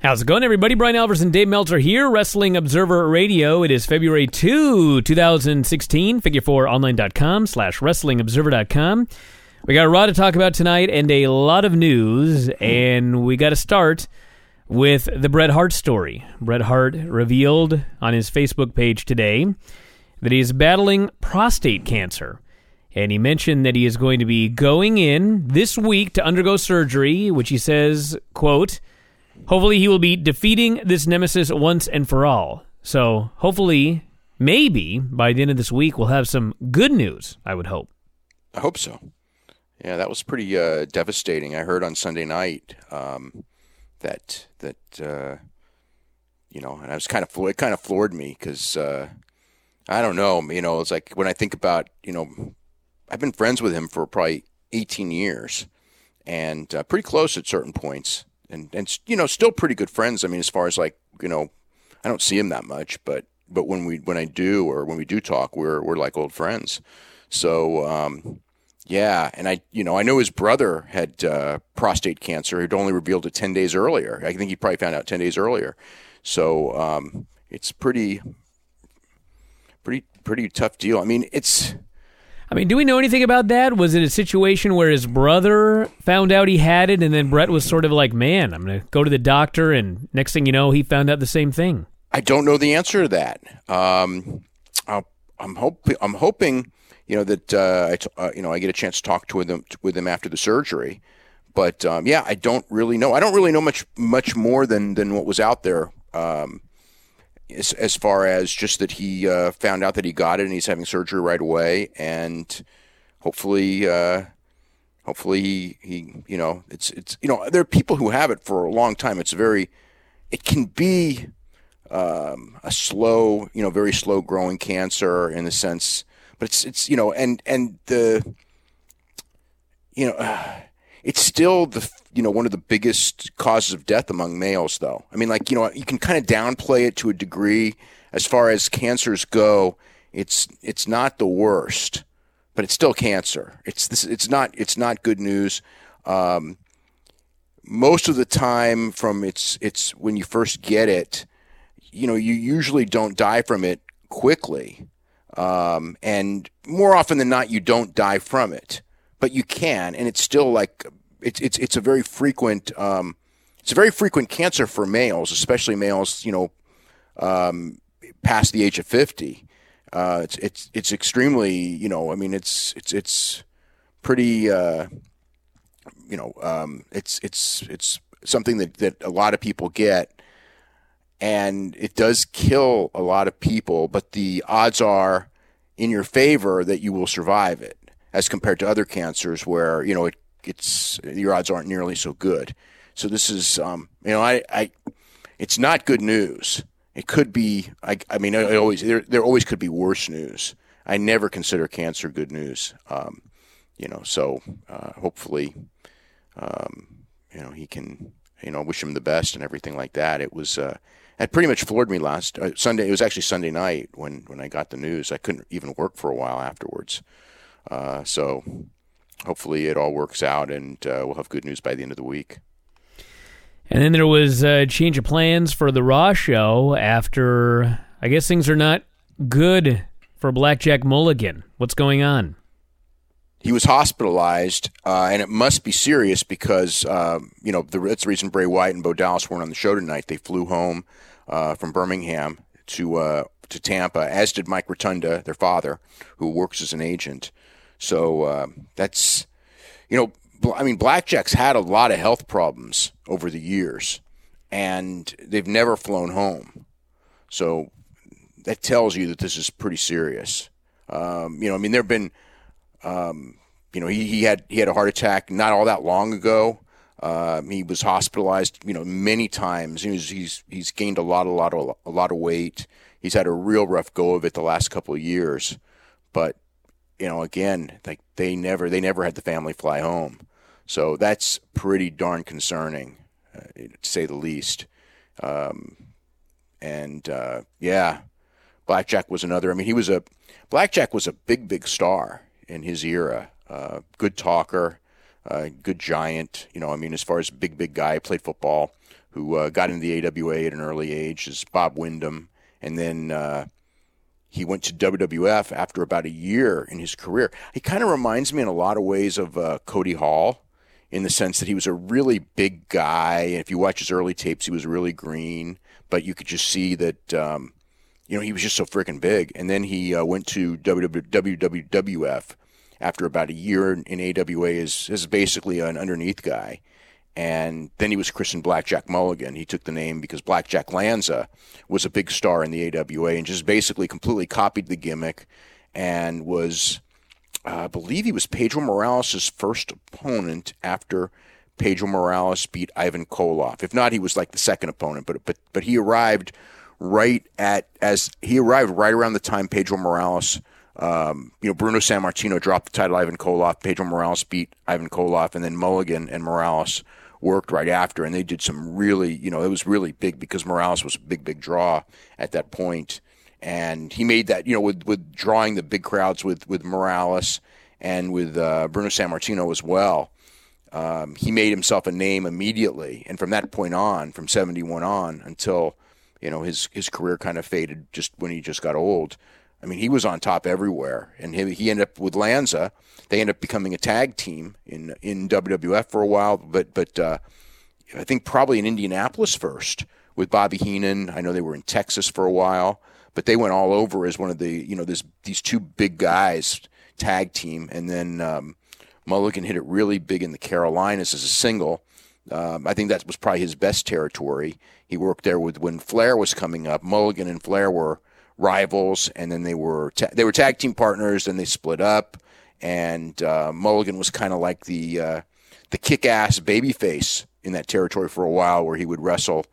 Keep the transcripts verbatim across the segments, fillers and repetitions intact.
How's it going, everybody? Brian Alvarez and Dave Meltzer here, Wrestling Observer Radio. It is February second, twenty sixteen, figure four online dot com slash wrestling observer dot com. We got a lot to talk about tonight and a lot of news, and we got to start with the Bret Hart story. Bret Hart revealed on his Facebook page today that he is battling prostate cancer, and he mentioned that he is going to be going in this week to undergo surgery, which he says, quote, hopefully he will be defeating this nemesis once and for all. So hopefully, maybe, by the end of this week, we'll have some good news, I would hope. I hope so. Yeah, that was pretty uh, devastating. I heard on Sunday night um, that, that uh, you know, and I was kind of, it kind of floored me because, uh, I don't know, you know, it's like when I think about, you know, I've been friends with him for probably eighteen years and uh, pretty close at certain points. And, and, you know, still pretty good friends. I mean, as far as like, you know, I don't see him that much, but, but when we, when I do, or when we do talk, we're, we're like old friends. So, um, yeah. And I, you know, I know his brother had, uh, prostate cancer. He'd only revealed it ten days earlier. I think he probably found out ten days earlier. So, um, it's pretty, pretty, pretty tough deal. I mean, it's, I mean, do we know anything about that? Was it a situation where his brother found out he had it, and then Bret was sort of like, man, I'm going to go to the doctor, and next thing you know, he found out the same thing? I don't know the answer to that. Um, I'll, I'm hoping, I'm hoping, you know, that uh, I, t- uh, you know, I get a chance to talk to him with him after the surgery. But um, yeah, I don't really know. I don't really know much, much more than than what was out there. Um, As, as far as just that he uh, found out that he got it and he's having surgery right away, and hopefully, uh, hopefully he, he, you know, it's it's you know, there are people who have it for a long time. It's very, it can be um, a slow, you know, very slow growing cancer in the sense, but it's it's you know, and and the, you know. Uh, It's still the you know one of the biggest causes of death among males, though. I mean, like you know, you can kind of downplay it to a degree as far as cancers go. It's it's not the worst, but it's still cancer. It's this. It's not. It's not good news. Um, most of the time, from it's it's when you first get it, you know, you usually don't die from it quickly, um, and more often than not, you don't die from it. But you can, and it's still like it's it's it's a very frequent um, it's a very frequent cancer for males, especially males, you know, um, past the age of fifty. Uh, it's it's it's extremely, you know, I mean, it's it's it's pretty, uh, you know, um, it's it's it's something that, that a lot of people get, and it does kill a lot of people. But the odds are in your favor that you will survive it, as compared to other cancers where, you know, it, it's, your odds aren't nearly so good. So this is, um, you know, I, I, it's not good news. It could be, I, I mean, it always, there, there always could be worse news. I never consider cancer good news. Um, you know, so, uh, hopefully, um, you know, he can, you know, wish him the best and everything like that. It was, uh, it pretty much floored me last uh, Sunday. It was actually Sunday night when, when I got the news. I couldn't even work for a while afterwards. Uh, so hopefully it all works out, and uh, we'll have good news by the end of the week. And then there was a change of plans for the Raw show after, I guess things are not good for Blackjack Mulligan. What's going on? He was hospitalized, uh, and it must be serious because, um, you know, the, that's the reason Bray Wyatt and Bo Dallas weren't on the show tonight. They flew home uh, from Birmingham to uh, to Tampa, as did Mike Rotunda, their father, who works as an agent. So uh, that's, you know, I mean, Blackjack's had a lot of health problems over the years, and they've never flown home. So that tells you that this is pretty serious. Um, you know, I mean, there have been, um, you know, he, he had he had a heart attack not all that long ago. Um, he was hospitalized, you know, many times. He was, he's he's gained a lot, a lot, of, a lot of weight. He's had a real rough go of it the last couple of years, but you know, again, like they never they never had the family fly home, so that's pretty darn concerning, uh, to say the least. Um, and uh, yeah, Blackjack was another. I mean, he was a Blackjack was a big, big star in his era. Uh, good talker, uh, good giant. You know, I mean, as far as big, big guy, played football, who uh, got into the A W A at an early age, is Bob Windham. And then uh, he went to W W F after about a year in his career. He kind of reminds me in a lot of ways of uh, Cody Hall, in the sense that he was a really big guy. And if you watch his early tapes, he was really green, but you could just see that, um, you know, he was just so freaking big. And then he uh, went to W W W F after about a year in A W A as, as basically an underneath guy. And then he was christened Blackjack Mulligan. He took the name because Blackjack Lanza was a big star in the A W A and just basically completely copied the gimmick and was, uh, I believe he was Pedro Morales' first opponent after Pedro Morales beat Ivan Koloff. If not, he was like the second opponent, but but but he arrived right at, as he arrived right around the time Pedro Morales, um, you know, Bruno Sammartino dropped the title, Ivan Koloff, Pedro Morales beat Ivan Koloff, and then Mulligan and Morales worked right after, and they did some really, you know, it was really big because Morales was a big, big draw at that point. And he made that, you know, with, with drawing the big crowds with, with Morales and with uh, Bruno Sammartino as well. Um, he made himself a name immediately. And from that point on, from seventy-one on until, you know, his, his career kind of faded just when he just got old. I mean, he was on top everywhere. And he, he ended up with Lanza. They ended up becoming a tag team in in W W F for a while, but but uh, I think probably in Indianapolis first with Bobby Heenan. I know they were in Texas for a while, but they went all over as one of the, you know, this, these two big guys tag team. And then um, Mulligan hit it really big in the Carolinas as a single. Um, I think that was probably his best territory. He worked there with when Flair was coming up. Mulligan and Flair were rivals, and then they were ta- they were tag team partners. Then they split up. And uh, Mulligan was kind of like the uh, the kick-ass babyface in that territory for a while, where he would wrestle,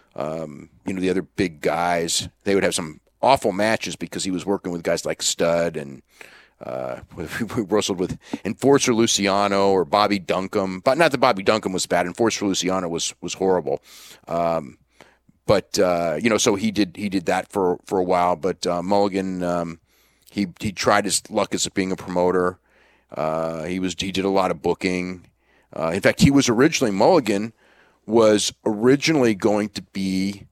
um, you know, the other big guys. They would have some awful matches because he was working with guys like Studd, and uh, we wrestled with Enforcer Luciano or Bobby Duncombe. But not that Bobby Duncombe was bad. Enforcer Luciano was was horrible. Um, but uh, you know, so he did he did that for for a while. But uh, Mulligan, um, he he tried his luck as being a promoter. Uh, he was he did a lot of booking. Uh, in fact, he was originally Mulligan was originally going to be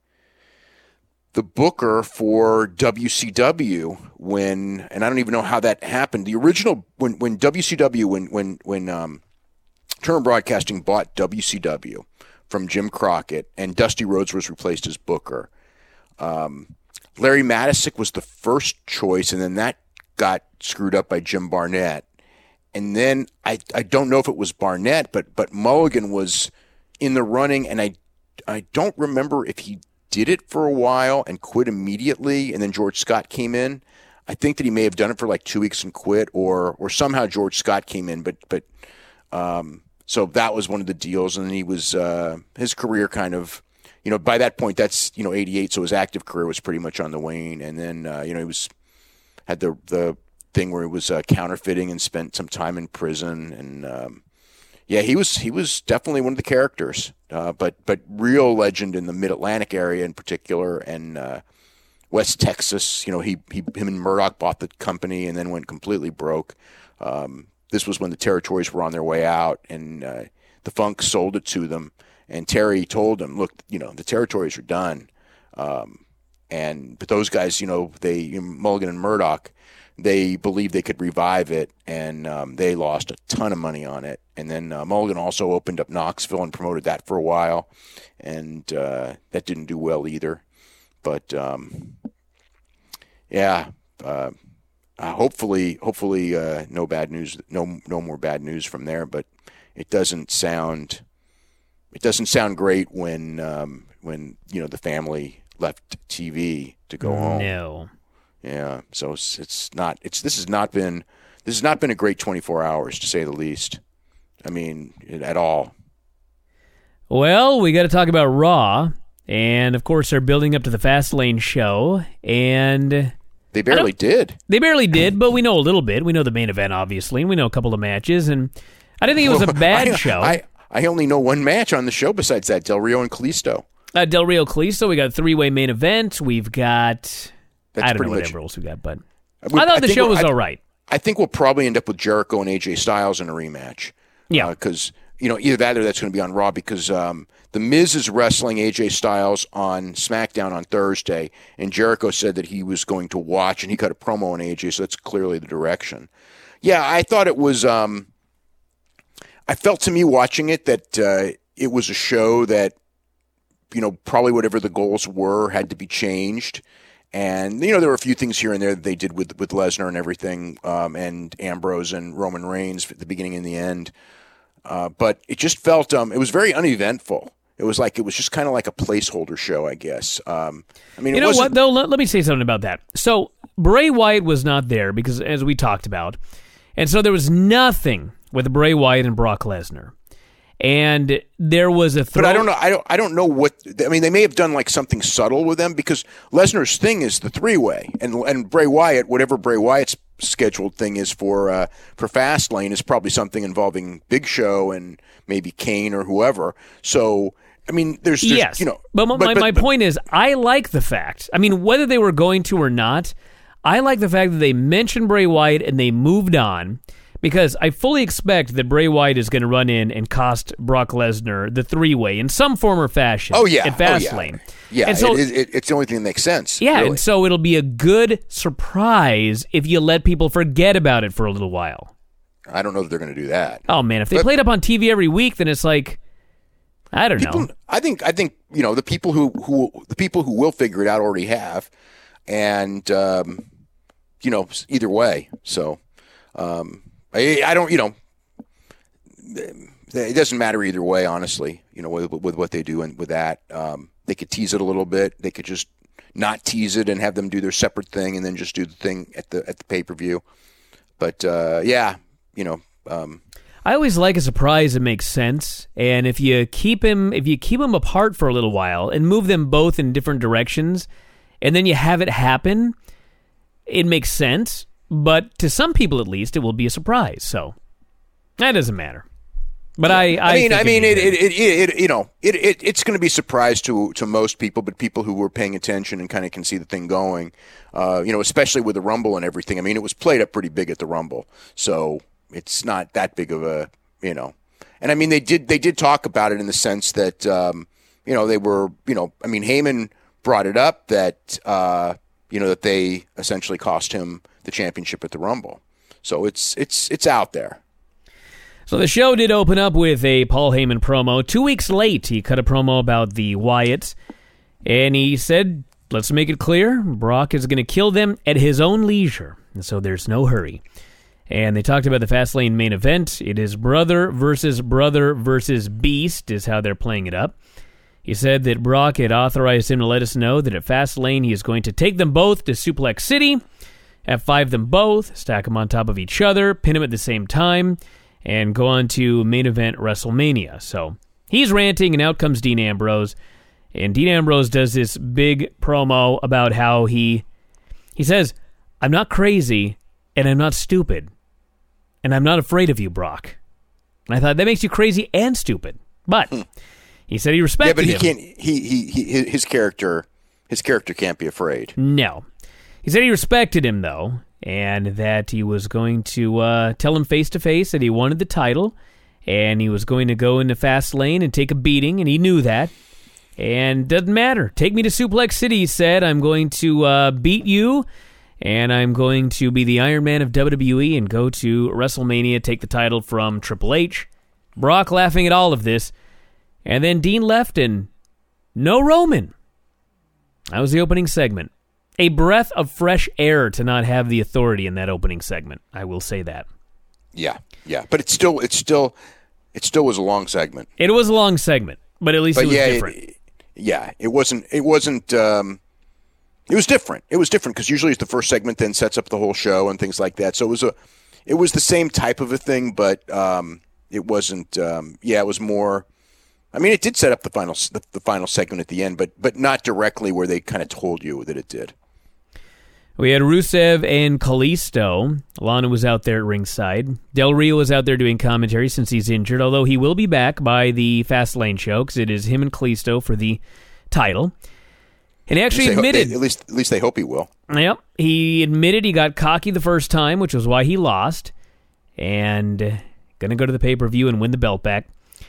the booker for W C W when, and I don't even know how that happened. The original when when W C W when when when um, Turner Broadcasting bought W C W from Jim Crockett and Dusty Rhodes was replaced as booker. Um, Larry Matisick was the first choice, and then that got screwed up by Jim Barnett. And then I, I don't know if it was Barnett, but but Mulligan was in the running, and I I don't remember if he did it for a while and quit immediately, and then George Scott came in. I think that he may have done it for like two weeks and quit, or or somehow George Scott came in, but but um, so that was one of the deals, and then he was uh, his career kind of, you know, by that point that's, you know, eighty-eight, so his active career was pretty much on the wane, and then uh, you know, he was had the the thing where he was uh, counterfeiting and spent some time in prison, and um, yeah, he was he was definitely one of the characters, uh, but but real legend in the Mid-Atlantic area in particular, and uh, West Texas. You know, he, he him and Murdoch bought the company and then went completely broke. Um, this was when the territories were on their way out, and uh, the Funk sold it to them, and Terry told him, look, you know, the territories are done, um, and but those guys, you know, they you know, Mulligan and Murdoch, they believed they could revive it, and um, they lost a ton of money on it. And then uh, Mulligan also opened up Knoxville and promoted that for a while, and uh, that didn't do well either. But um, yeah, uh, uh, hopefully, hopefully, uh, no bad news, no no more bad news from there. But it doesn't sound, it doesn't sound great when um, when you know the family left T V to go home. No. Yeah, so it's, it's not. It's this has not been. This has not been a great twenty-four hours, to say the least. I mean, it, at all. Well, we got to talk about Raw, and of course, they're building up to the Fastlane show, and they barely did. They barely did, but we know a little bit. We know the main event, obviously, and we know a couple of matches, and I didn't think it was a bad I, show. I I only know one match on the show besides that, Del Rio and Kalisto. Uh, Del Rio Kalisto. We got a three-way main event. We've got. That's I don't know much, whatever else we got, but we, I thought I the show was I, all right. I think we'll probably end up with Jericho and A J Styles in a rematch. Yeah, because uh, you know, either that or that's going to be on Raw because um, The Miz is wrestling A J Styles on SmackDown on Thursday, and Jericho said that he was going to watch, and he cut a promo on A J, so that's clearly the direction. Yeah, I thought it was. Um, I felt to me watching it that uh, it was a show that, you know, probably whatever the goals were had to be changed. And, you know, there were a few things here and there that they did with, with Lesnar and everything, um, and Ambrose and Roman Reigns at the beginning and the end. Uh, but it just felt, um, it was very uneventful. It was like, it was just kind of like a placeholder show, I guess. Um, I mean, you it know wasn't... what, though? Let, let me say something about that. So Bray Wyatt was not there because, as we talked about, and so there was nothing with Bray Wyatt and Brock Lesnar. And there was a throw- But I don't know. I don't. I don't know what. I mean, they may have done like something subtle with them because Lesnar's thing is the three way, and and Bray Wyatt, whatever Bray Wyatt's scheduled thing is for uh, for Fastlane, is probably something involving Big Show and maybe Kane or whoever. So I mean, there's, there's yes, you know. But my, but, my but, point is, I like the fact. I mean, whether they were going to or not, I like the fact that they mentioned Bray Wyatt and they moved on. Because I fully expect that Bray Wyatt is going to run in and cost Brock Lesnar the three-way in some form or fashion. Oh, yeah. At Fastlane. Oh, yeah, yeah and so, it, it, it's the only thing that makes sense. Yeah, really. And so it'll be a good surprise if you let people forget about it for a little while. I don't know that they're going to do that. Oh, man, if they but, played up on T V every week, then it's like, I don't people, know. I think, I think you know, the people who, who, the people who will figure it out already have. And, um, you know, either way. So, um, I, I don't, you know, it doesn't matter either way, honestly, you know, with, with what they do and with that. Um, they could tease it a little bit. They could just not tease it and have them do their separate thing and then just do the thing at the at the pay-per-view. But, uh, yeah, you know. Um, I always like a surprise that makes sense. And if you keep him, if you keep them apart for a little while and move them both in different directions, and then you have it happen, it makes sense. But to some people, at least, it will be a surprise. So that doesn't matter. But yeah. I, I, I mean, I mean, it, it, it, it, it, you know, it, it, it's going to be a surprise to to most people, but people who were paying attention and kind of can see the thing going, uh, you know, especially with the Rumble and everything. I mean, it was played up pretty big at the Rumble, so it's not that big of a, you know. And I mean, they did they did talk about it in the sense that, um, you know, they were, you know, I mean, Heyman brought it up that, uh, you know, that they essentially cost him the championship at the Rumble. So it's it's it's out there. So the show did open up with a Paul Heyman promo. Two weeks late, he cut a promo about the Wyatts, and he said, let's make it clear, Brock is going to kill them at his own leisure, and so there's no hurry. And they talked about the Fastlane main event. It is brother versus brother versus beast is how they're playing it up. He said that Brock had authorized him to let us know that at Fastlane he is going to take them both to Suplex City, F five them both, stack them on top of each other, pin them at the same time, and go on to main event WrestleMania. So he's ranting, and out comes Dean Ambrose. And Dean Ambrose does this big promo about how he, he says, I'm not crazy, and I'm not stupid, and I'm not afraid of you, Brock. And I thought, that makes you crazy and stupid. But hmm. he said he respected him. Yeah, but he him. can't, he, he, he, his character, his character can't be afraid. No. He said he respected him, though, and that he was going to uh, tell him face-to-face that he wanted the title, and he was going to go into Fastlane and take a beating, and he knew that. And doesn't matter. Take me to Suplex City, he said. I'm going to uh, beat you, and I'm going to be the Iron Man of W W E and go to WrestleMania, take the title from Triple H. Brock laughing at all of this. And then Dean left, and no Roman. That was the opening segment. A breath of fresh air to not have the authority in that opening segment. I will say that. Yeah, yeah, but it's still, it's still, it still was a long segment. It was a long segment, but at least but it was yeah, different. It, yeah, it wasn't. It wasn't. Um, it was different. It was different because usually it's the first segment then sets up the whole show and things like that. So it was a, it was the same type of a thing, but um, it wasn't. Um, yeah, it was more. I mean, it did set up the final, the, the final segment at the end, but but not directly where they kind of told you that it did. We had Rusev and Kalisto. Lana was out there at ringside. Del Rio was out there doing commentary since he's injured, although he will be back by the Fastlane show because it is him and Kalisto for the title. And he actually at admitted... They, at least at least they hope he will. Yep. He admitted he got cocky the first time, which was why he lost, and going to go to the pay-per-view and win the belt back.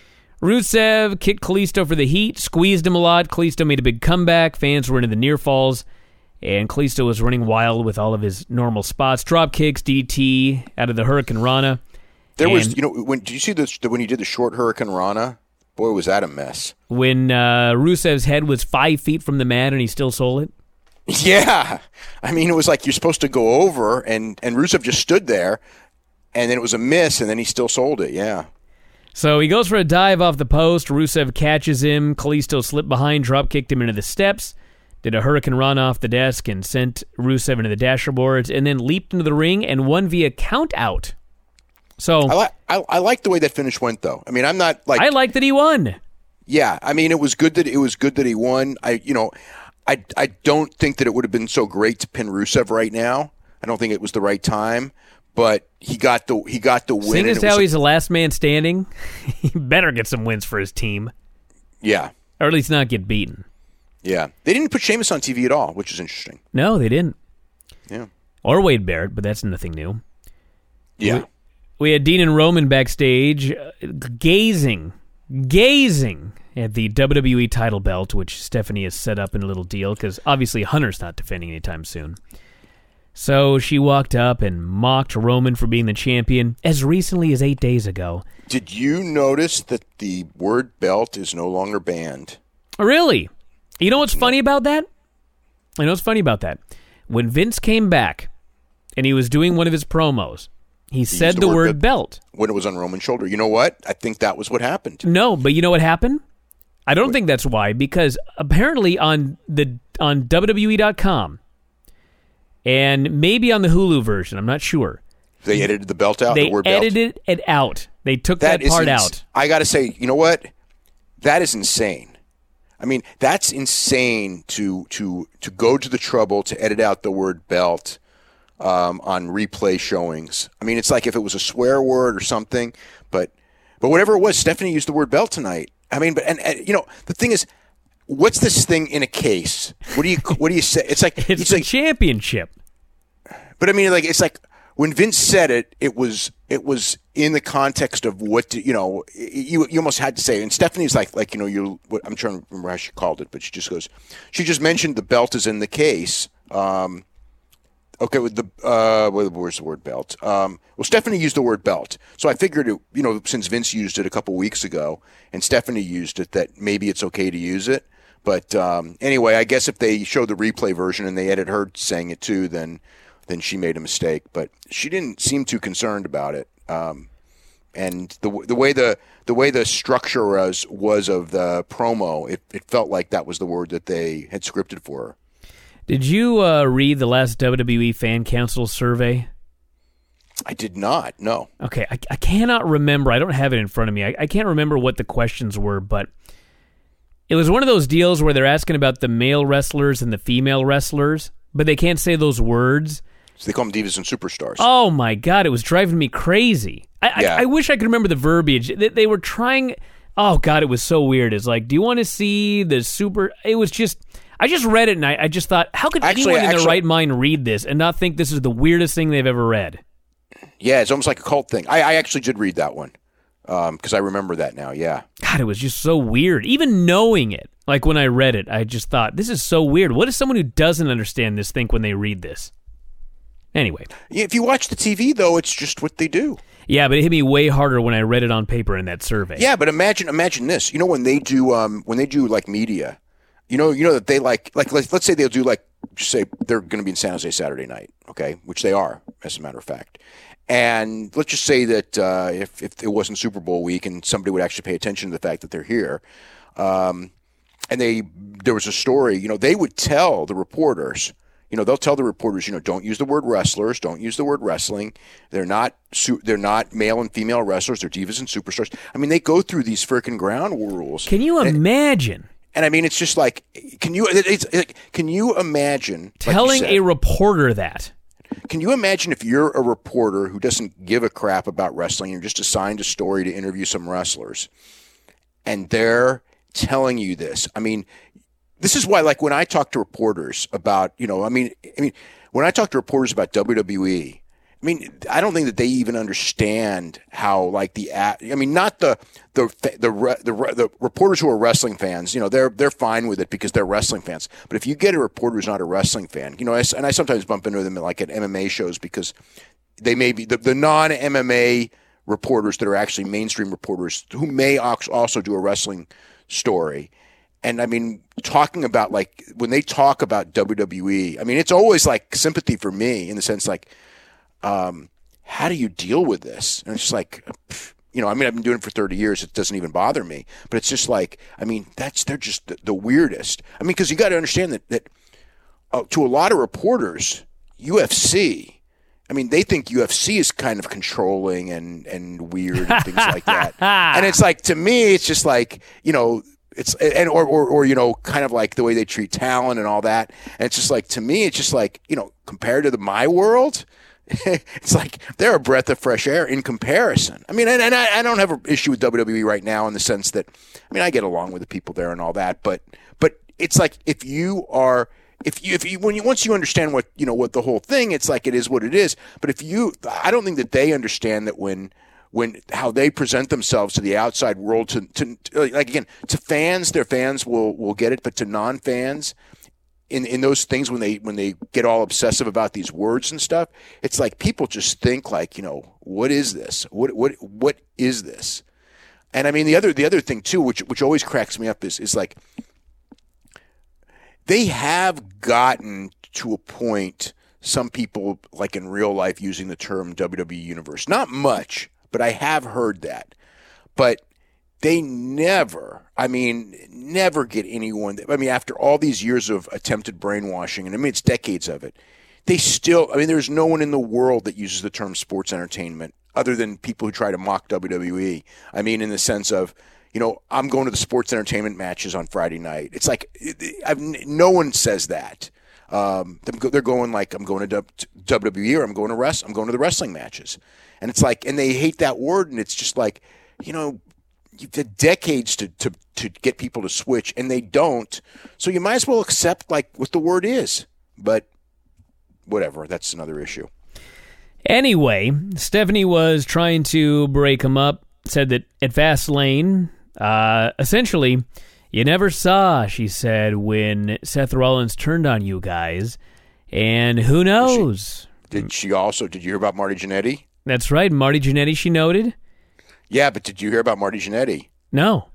Rusev kicked Kalisto for the heat, squeezed him a lot. Kalisto made a big comeback. Fans were into the near falls, and Kalisto was running wild with all of his normal spots. Drop kicks, D T out of the Hurricane Rana. There and was, you know, when did you see this when he did the short Hurricane Rana? Boy, was that a mess. When uh, Rusev's head was five feet from the mat and he still sold it? Yeah. I mean, it was like you're supposed to go over, and, and Rusev just stood there, and then it was a miss, and then he still sold it, yeah. So he goes for a dive off the post. Rusev catches him. Kalisto slipped behind, drop-kicked him into the steps, did a Hurricane Run off the desk, and sent Rusev into the dasher boards, and then leaped into the ring and won via count-out. So I like I, I like the way that finish went, though. I mean, I'm not like I like that he won. Yeah, I mean, it was good that it was good that he won. I, you know, I, I don't think that it would have been so great to pin Rusev right now. I don't think it was the right time, but he got the he got the win. Seeing as and how was, he's the last man standing, he better get some wins for his team. Yeah, or at least not get beaten. Yeah, they didn't put Sheamus on T V at all, which is interesting. No, they didn't. Yeah, or Wade Barrett, but that's nothing new. Yeah. We, We had Dean and Roman backstage uh, gazing, gazing at the W W E title belt, which Stephanie has set up in a little deal, because obviously Hunter's not defending anytime soon. So she walked up and mocked Roman for being the champion as recently as eight days ago. Did you notice that the word belt is no longer banned? Really? You know what's funny about that? You know what's funny about that? When Vince came back and he was doing one of his promos, He, he said the, the word, word belt. When it was on Roman's shoulder. You know what? I think that was what happened. No, but you know what happened? I don't what? think that's why, because apparently on the on W W E dot com and maybe on the Hulu version, I'm not sure. They edited the belt out, they the word edited belt? it out. They took that, that part ins- out. I got to say, you know what? That is insane. I mean, that's insane to to to go to the trouble to edit out the word belt. Um, on replay showings. I mean, it's like if it was a swear word or something, but but whatever it was, Stephanie used the word belt tonight. I mean, but and, and you know, the thing is, what's this thing in a case? What do you what do you say? It's like it's, it's a like, championship. But I mean, like it's like when Vince said it, it was it was in the context of what do, you know. You you almost had to say. And Stephanie's like like you know you. I'm trying to remember how she called it, but she just goes. She just mentioned the belt is in the case. Um, Okay, with the uh, where's the word belt? Um, well, Stephanie used the word belt, so I figured, it, you know, since Vince used it a couple weeks ago and Stephanie used it, that maybe it's okay to use it. But um, anyway, I guess if they show the replay version and they edit her saying it too, then then she made a mistake. But she didn't seem too concerned about it. Um, and the the way the the way the structure was was of the promo, it, it felt like that was the word that they had scripted for her. Did you uh, read the last W W E Fan Council survey? I did not, no. Okay, I, I cannot remember. I don't have it in front of me. I, I can't remember what the questions were, but it was one of those deals where they're asking about the male wrestlers and the female wrestlers, but they can't say those words. So they call them divas and superstars. Oh, my God. It was driving me crazy. I, yeah. I, I wish I could remember the verbiage. They, they were trying... Oh, God, it was so weird. It's like, do you want to see the super... It was just... I just read it and I, I just thought, how could actually, anyone in actually, their right mind read this and not think this is the weirdest thing they've ever read? Yeah, it's almost like a cult thing. I, I actually did read that one because um, I remember that now, yeah. God, it was just so weird. Even knowing it, like when I read it, I just thought, this is so weird. What does someone who doesn't understand this think when they read this? Anyway. If you watch the T V, though, it's just what they do. Yeah, but it hit me way harder when I read it on paper in that survey. Yeah, but imagine imagine this. You know, when they do um, when they do like media, You know, you know that they like, like let's, let's say they'll do like, say they're going to be in San Jose Saturday night, okay, which they are, as a matter of fact. And let's just say that uh, if, if it wasn't Super Bowl week and somebody would actually pay attention to the fact that they're here, um, and they there was a story, you know, they would tell the reporters, you know, they'll tell the reporters, you know, don't use the word wrestlers, don't use the word wrestling. They're not they're not male and female wrestlers, they're divas and superstars. I mean, they go through these freaking ground rules. Can you imagine? And I mean, it's just like, can you it's, it's, can you imagine telling like you said, a reporter that? Can you imagine if you're a reporter who doesn't give a crap about wrestling, you're just assigned a story to interview some wrestlers, and they're telling you this? I mean, this is why, like, when I talk to reporters about, you know, I mean, I mean, when I talk to reporters about W W E, I mean, I don't think that they even understand how, like, the, I mean, not the the the the, the reporters who are wrestling fans. You know, they're they're fine with it because they're wrestling fans. But if you get a reporter who's not a wrestling fan, you know, I, and I sometimes bump into them like at M M A shows because they may be the, the non-M M A reporters that are actually mainstream reporters who may also do a wrestling story. And I mean, talking about like when they talk about W W E, I mean, it's always like sympathy for me in the sense like, um, how do you deal with this? And it's just like, you know, I mean, I've been doing it for thirty years. It doesn't even bother me, but it's just like, I mean, that's, they're just the, the weirdest. I mean, cause you got to understand that, that uh, to a lot of reporters, U F C, I mean, they think U F C is kind of controlling and, and weird and things like that. And it's like, to me, it's just like, you know, It's and or, or or you know, kind of like the way they treat talent and all that. And it's just like, to me, it's just like, you know, compared to the my world, it's like they're a breath of fresh air in comparison. I mean, and, and I, I don't have an issue with W W E right now in the sense that, I mean, I get along with the people there and all that, but but it's like if you are if you if you when you once you understand what you know what the whole thing, it's like it is what it is. But if you, I don't think that they understand that when. when how they present themselves to the outside world, to, to, to like, again, to fans, their fans will, will get it, but to non-fans, in, in those things, when they when they get all obsessive about these words and stuff, it's like people just think like, you know, what is this? What what what is this? And I mean, the other the other thing too, which which always cracks me up, is is like they have gotten to a point, some people like in real life using the term W W E Universe, not much, but I have heard that. But they never, I mean, never get anyone, I mean, after all these years of attempted brainwashing, and I mean, it's decades of it, they still, I mean, there's no one in the world that uses the term sports entertainment other than people who try to mock W W E. I mean, in the sense of, you know, I'm going to the sports entertainment matches on Friday night. It's like, I've, no one says that. Um, they're going like, I'm going to W W E or I'm going to rest, I'm going to the wrestling matches. And it's like, and they hate that word, and it's just like, you know, you've had decades to, to, to get people to switch, and they don't. So you might as well accept like what the word is. But whatever, that's another issue. Anyway, Stephanie was trying to break him up, said that at Fastlane, uh, essentially, you never saw, she said, when Seth Rollins turned on you guys. And who knows? Did she, did she also, did you hear about Marty Jannetty? That's right, Marty Jannetty, she noted. Yeah, but did you hear about Marty Jannetty? No.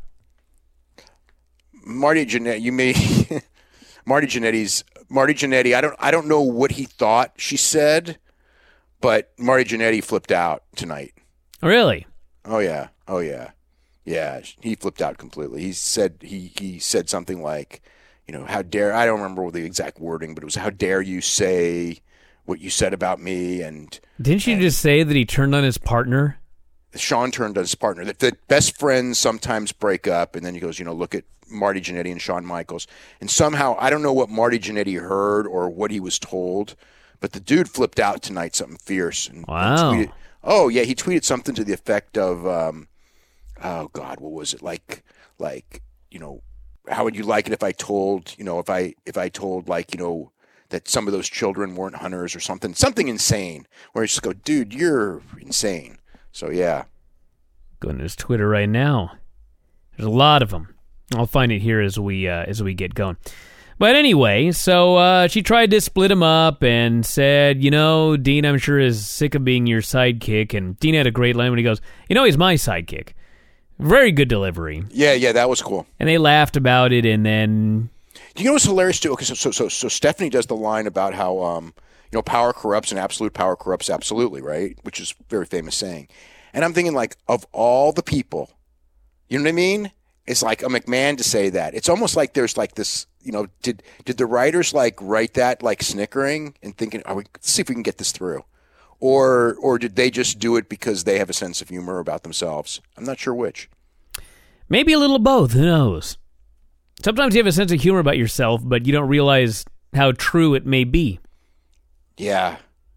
Marty Jannetty, you may Marty Jannetty's Marty Jannetty. I don't I don't know what he thought she said, but Marty Jannetty flipped out tonight. Really? Oh yeah. Oh yeah. Yeah, he flipped out completely. He said he he said something like, you know, how dare, I don't remember the exact wording, but it was, how dare you say what you said about me. And didn't you and just say that he turned on his partner? Sean turned on his partner. That, that best friends sometimes break up, and then he goes, you know, look at Marty Jannetty and Shawn Michaels. And somehow, I don't know what Marty Jannetty heard or what he was told, but the dude flipped out tonight, something fierce. And, wow. And tweeted, oh, yeah, he tweeted something to the effect of, um, oh, God, what was it? Like, like, you know, how would you like it if I told, you know, if I, if I told, like, you know, that some of those children weren't hunters or something, something insane, where you just go, dude, you're insane. So, yeah. Going to his Twitter right now. There's a lot of them. I'll find it here as we uh, as we get going. But anyway, so uh, she tried to split him up and said, you know, Dean, I'm sure is sick of being your sidekick. And Dean had a great line when he goes, you know, he's my sidekick. Very good delivery. Yeah, yeah, that was cool. And they laughed about it, and then... Do you know what's hilarious, too? Okay, so, so, so, so Stephanie does the line about how... Um, You know, power corrupts and absolute power corrupts absolutely, right? Which is a very famous saying. And I'm thinking, like, of all the people, you know what I mean? It's like a McMahon to say that. It's almost like there's like this, you know, did did the writers like write that like snickering and thinking, oh, let's see if we can get this through? Or or did they just do it because they have a sense of humor about themselves? I'm not sure which. Maybe a little of both. Who knows? Sometimes you have a sense of humor about yourself, but you don't realize how true it may be. Yeah.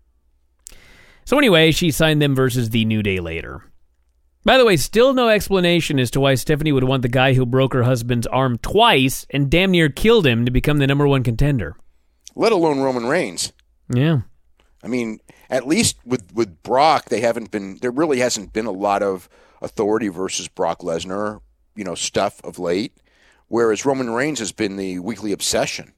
So anyway, she signed them versus the New Day later. By the way, still no explanation as to why Stephanie would want the guy who broke her husband's arm twice and damn near killed him to become the number one contender. Let alone Roman Reigns. Yeah. I mean, at least with, with Brock, they haven't been. There really hasn't been a lot of authority versus Brock Lesnar, you know, stuff of late. Whereas Roman Reigns has been the weekly obsession.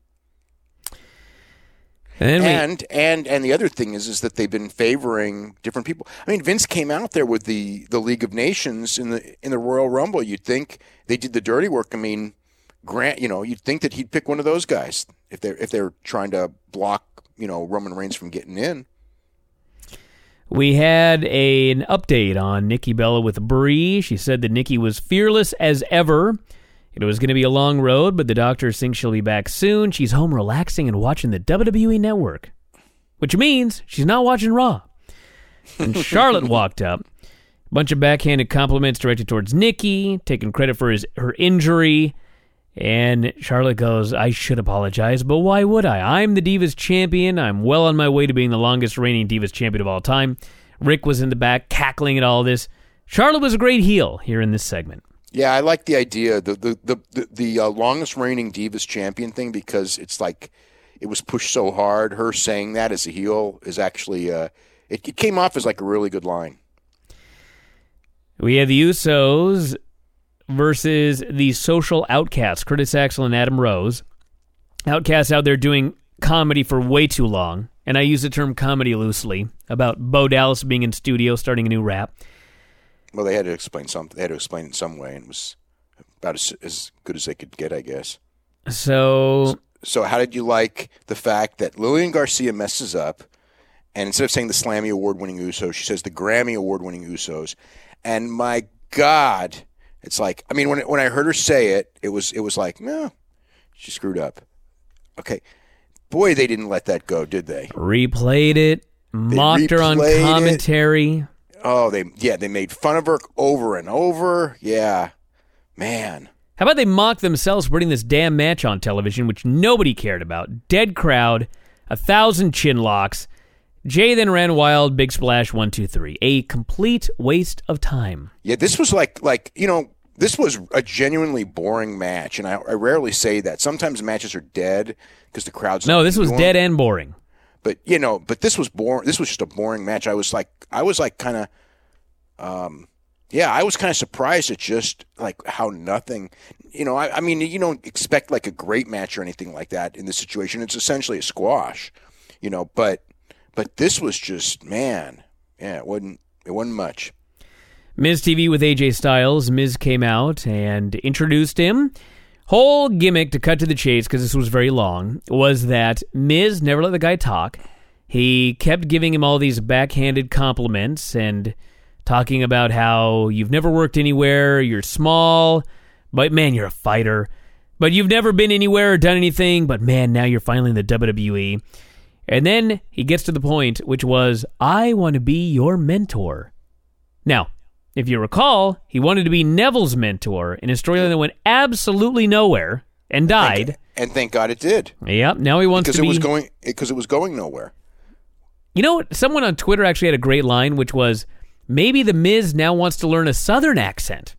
And, and and and the other thing is is that they've been favoring different people. I mean, Vince came out there with the, the League of Nations in the in the Royal Rumble. You'd think they did the dirty work. I mean, Grant, you know, you'd think that he'd pick one of those guys if they're if they're trying to block, you know, Roman Reigns from getting in. We had a, an update on Nikki Bella with Brie. She said that Nikki was fearless as ever. It was going to be a long road, but the doctors think she'll be back soon. She's home relaxing and watching the W W E Network, which means she's not watching Raw. And Charlotte walked up. A bunch of backhanded compliments directed towards Nikki, taking credit for his her injury. And Charlotte goes, I should apologize, but why would I? I'm the Divas Champion. I'm well on my way to being the longest reigning Divas Champion of all time. Rick was in the back cackling at all this. Charlotte was a great heel here in this segment. Yeah, I like the idea, the the the the, the uh, longest reigning Divas Champion thing, because it's like it was pushed so hard. Her saying that as a heel is actually uh, it, it came off as like a really good line. We have the Usos versus the Social Outcasts, Curtis Axel and Adam Rose. Outcasts out there doing comedy for way too long, and I use the term comedy loosely, about Bo Dallas being in studio starting a new rap. Well, they had to explain something. They had to explain it in some way, and it was about as, as good as they could get, I guess. So, so, so how did you like the fact that Lillian Garcia messes up, and instead of saying the Slammy Award-winning Usos, she says the Grammy Award-winning Usos, and my God, it's like, I mean, when when I heard her say it, it was it was like, no, she screwed up. Okay, boy, they didn't let that go, did they? Replayed it, they mocked her on commentary. It. Oh, they yeah, they made fun of her over and over. Yeah, man. How about they mock themselves for putting this damn match on television, which nobody cared about? Dead crowd, a thousand chin locks. Jay then ran wild, big splash, one, two, three. A complete waste of time. Yeah, this was like, like you know, this was a genuinely boring match, and I, I rarely say that. Sometimes matches are dead because the crowd's no. not This was them. dead and boring. But you know, but this was boring. This was just a boring match. I was like, I was like, kind of, um, yeah, I was kind of surprised at just like how nothing. You know, I, I mean, you don't expect like a great match or anything like that in this situation. It's essentially a squash, you know. But but this was just, man, yeah, it wasn't it wasn't much. Miz T V with A J Styles. Miz came out and introduced him. Whole gimmick, to cut to the chase, because this was very long, was that Miz never let the guy talk. He kept giving him all these backhanded compliments and talking about how you've never worked anywhere, you're small, but man, you're a fighter. But you've never been anywhere or done anything, but man, now you're finally in the W W E. And then he gets to the point, which was, I want to be your mentor. Now, if you recall, he wanted to be Neville's mentor in a storyline that went absolutely nowhere and died. And, and thank God it did. Yep. Now he wants because to be it was going because it was going nowhere. You know what? Someone on Twitter actually had a great line, which was, maybe the Miz now wants to learn a Southern accent.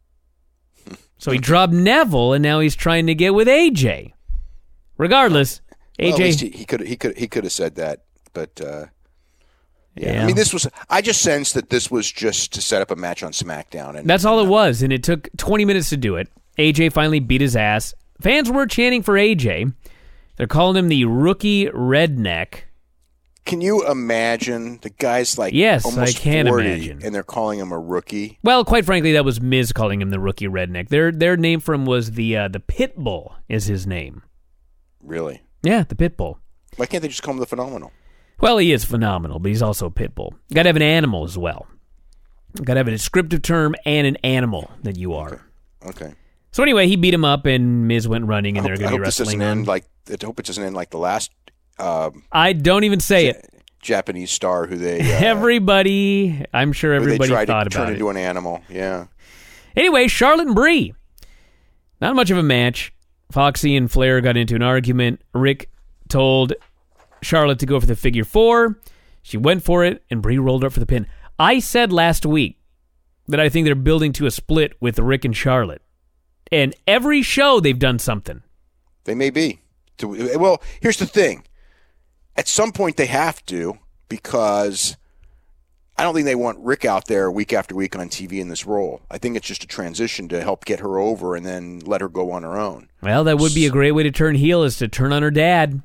So he dropped Neville, and now he's trying to get with A J. Regardless, well, A J at least he, he could he could he could have said that, but. Uh, Yeah. yeah, I mean, this was. I just sensed that this was just to set up a match on SmackDown, and that's all it was. And it took twenty minutes to do it. A J finally beat his ass. Fans were chanting for A J. They're calling him the rookie redneck. Can you imagine the guy's like yes, almost I can forty, imagine, and they're calling him a rookie? Well, quite frankly, that was Miz calling him the rookie redneck. Their their name for him was the uh, the Pitbull is his name. Really? Yeah, the Pitbull. Why can't they just call him the Phenomenal? Well, he is phenomenal, but he's also a pit bull. You got to have an animal as well. You got to have a descriptive term and an animal that you are. Okay. okay. So anyway, he beat him up, and Miz went running, and I they're hope, going to be I hope this wrestling doesn't on. end like. I hope it doesn't end like the last. Um, I don't even say J- it. Japanese star who they. Uh, everybody, I'm sure everybody they tried thought to about turn it. into an animal. Yeah. Anyway, Charlotte and Brie. Not much of a match. Foxy and Flair got into an argument. Rick told Charlotte to go for the figure four. She went for it, and Brie rolled up for the pin. I said last week that I think they're building to a split with Rick and Charlotte. And every show they've done something. They may be. Well, here's the thing. At some point they have to, because I don't think they want Rick out there week after week on T V in this role. I think it's just a transition to help get her over and then let her go on her own. Well, that would be a great way to turn heel, is to turn on her dad.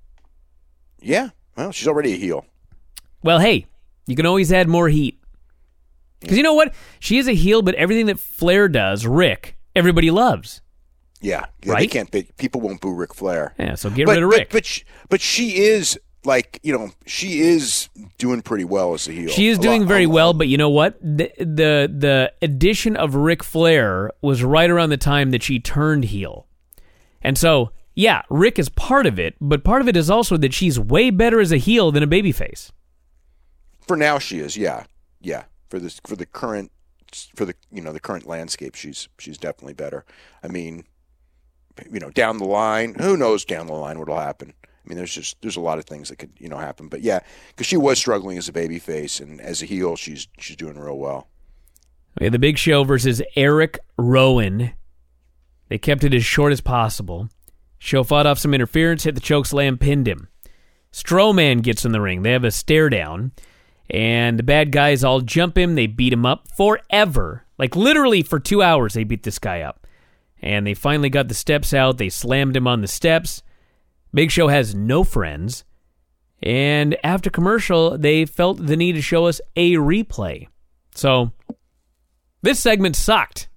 Yeah, well, she's already a heel. Well, hey, you can always add more heat. Because you know what? She is a heel, but everything that Flair does, Rick, everybody loves. Yeah, yeah right? They can't. They, people won't boo Ric Flair. Yeah, so get but, rid of but, Rick. But she, but she is like you know she is doing pretty well as a heel. She is a doing lot, very a well, lot. but you know what? The, the the addition of Ric Flair was right around the time that she turned heel, and so yeah, Rick is part of it, but part of it is also that she's way better as a heel than a babyface. For now, she is. Yeah, yeah. For this, for the current, for the you know the current landscape, she's she's definitely better. I mean. You know, down the line, who knows down the line what'll happen. I mean, there's just there's a lot of things that could you know happen. But yeah, because she was struggling as a babyface, and as a heel, she's she's doing real well. We had the Big Show versus Eric Rowan. They kept it as short as possible. Show fought off some interference, hit the choke slam, pinned him. Strowman gets in the ring. They have a stare down, and the bad guys all jump him. They beat him up forever, like literally for two hours. They beat this guy up. And they finally got the steps out. They slammed him on the steps. Big Show has no friends. And after commercial, they felt the need to show us a replay. So, this segment sucked.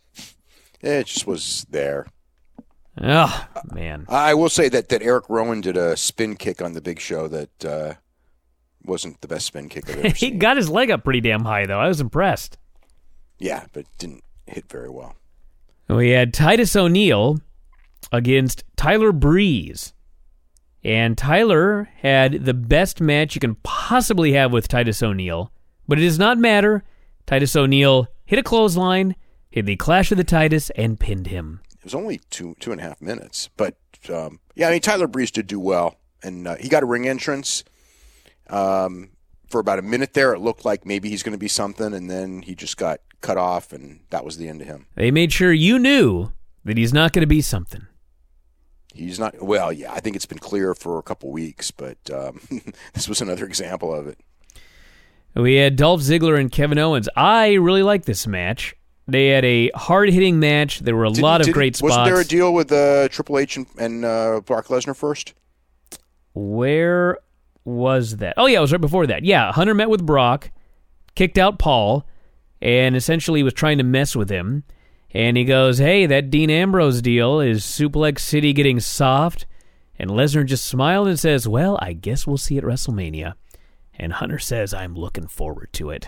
It just was there. Oh, man. I will say that, that Eric Rowan did a spin kick on the Big Show that uh, wasn't the best spin kick I've ever He seen. got his leg up pretty damn high, though. I was impressed. Yeah, but didn't hit very well. We had Titus O'Neil against Tyler Breeze. And Tyler had the best match you can possibly have with Titus O'Neil. But it does not matter. Titus O'Neil hit a clothesline, hit the Clash of the Titus, and pinned him. It was only two two and a half minutes. But, um, yeah, I mean, Tyler Breeze did do well. And uh, he got a ring entrance. Um, for about a minute there, it looked like maybe he's going to be something. And then he just got cut off, and that was the end of him. They made sure you knew that he's not going to be something. He's not, well, yeah, I think it's been clear for a couple weeks, but um, this was another example of it. We had Dolph Ziggler and Kevin Owens. I really like this match. They had a hard-hitting match. There were a Didn't- lot of didn't- great spots. Wasn't there a deal with uh, Triple H and, and uh, Brock Lesnar first? Where was that? Oh, yeah, it was right before that. Yeah, Hunter met with Brock, kicked out Paul, and essentially was trying to mess with him. And he goes, hey, that Dean Ambrose deal is Suplex City getting soft. And Lesnar just smiled and says, well, I guess we'll see at WrestleMania. And Hunter says, I'm looking forward to it.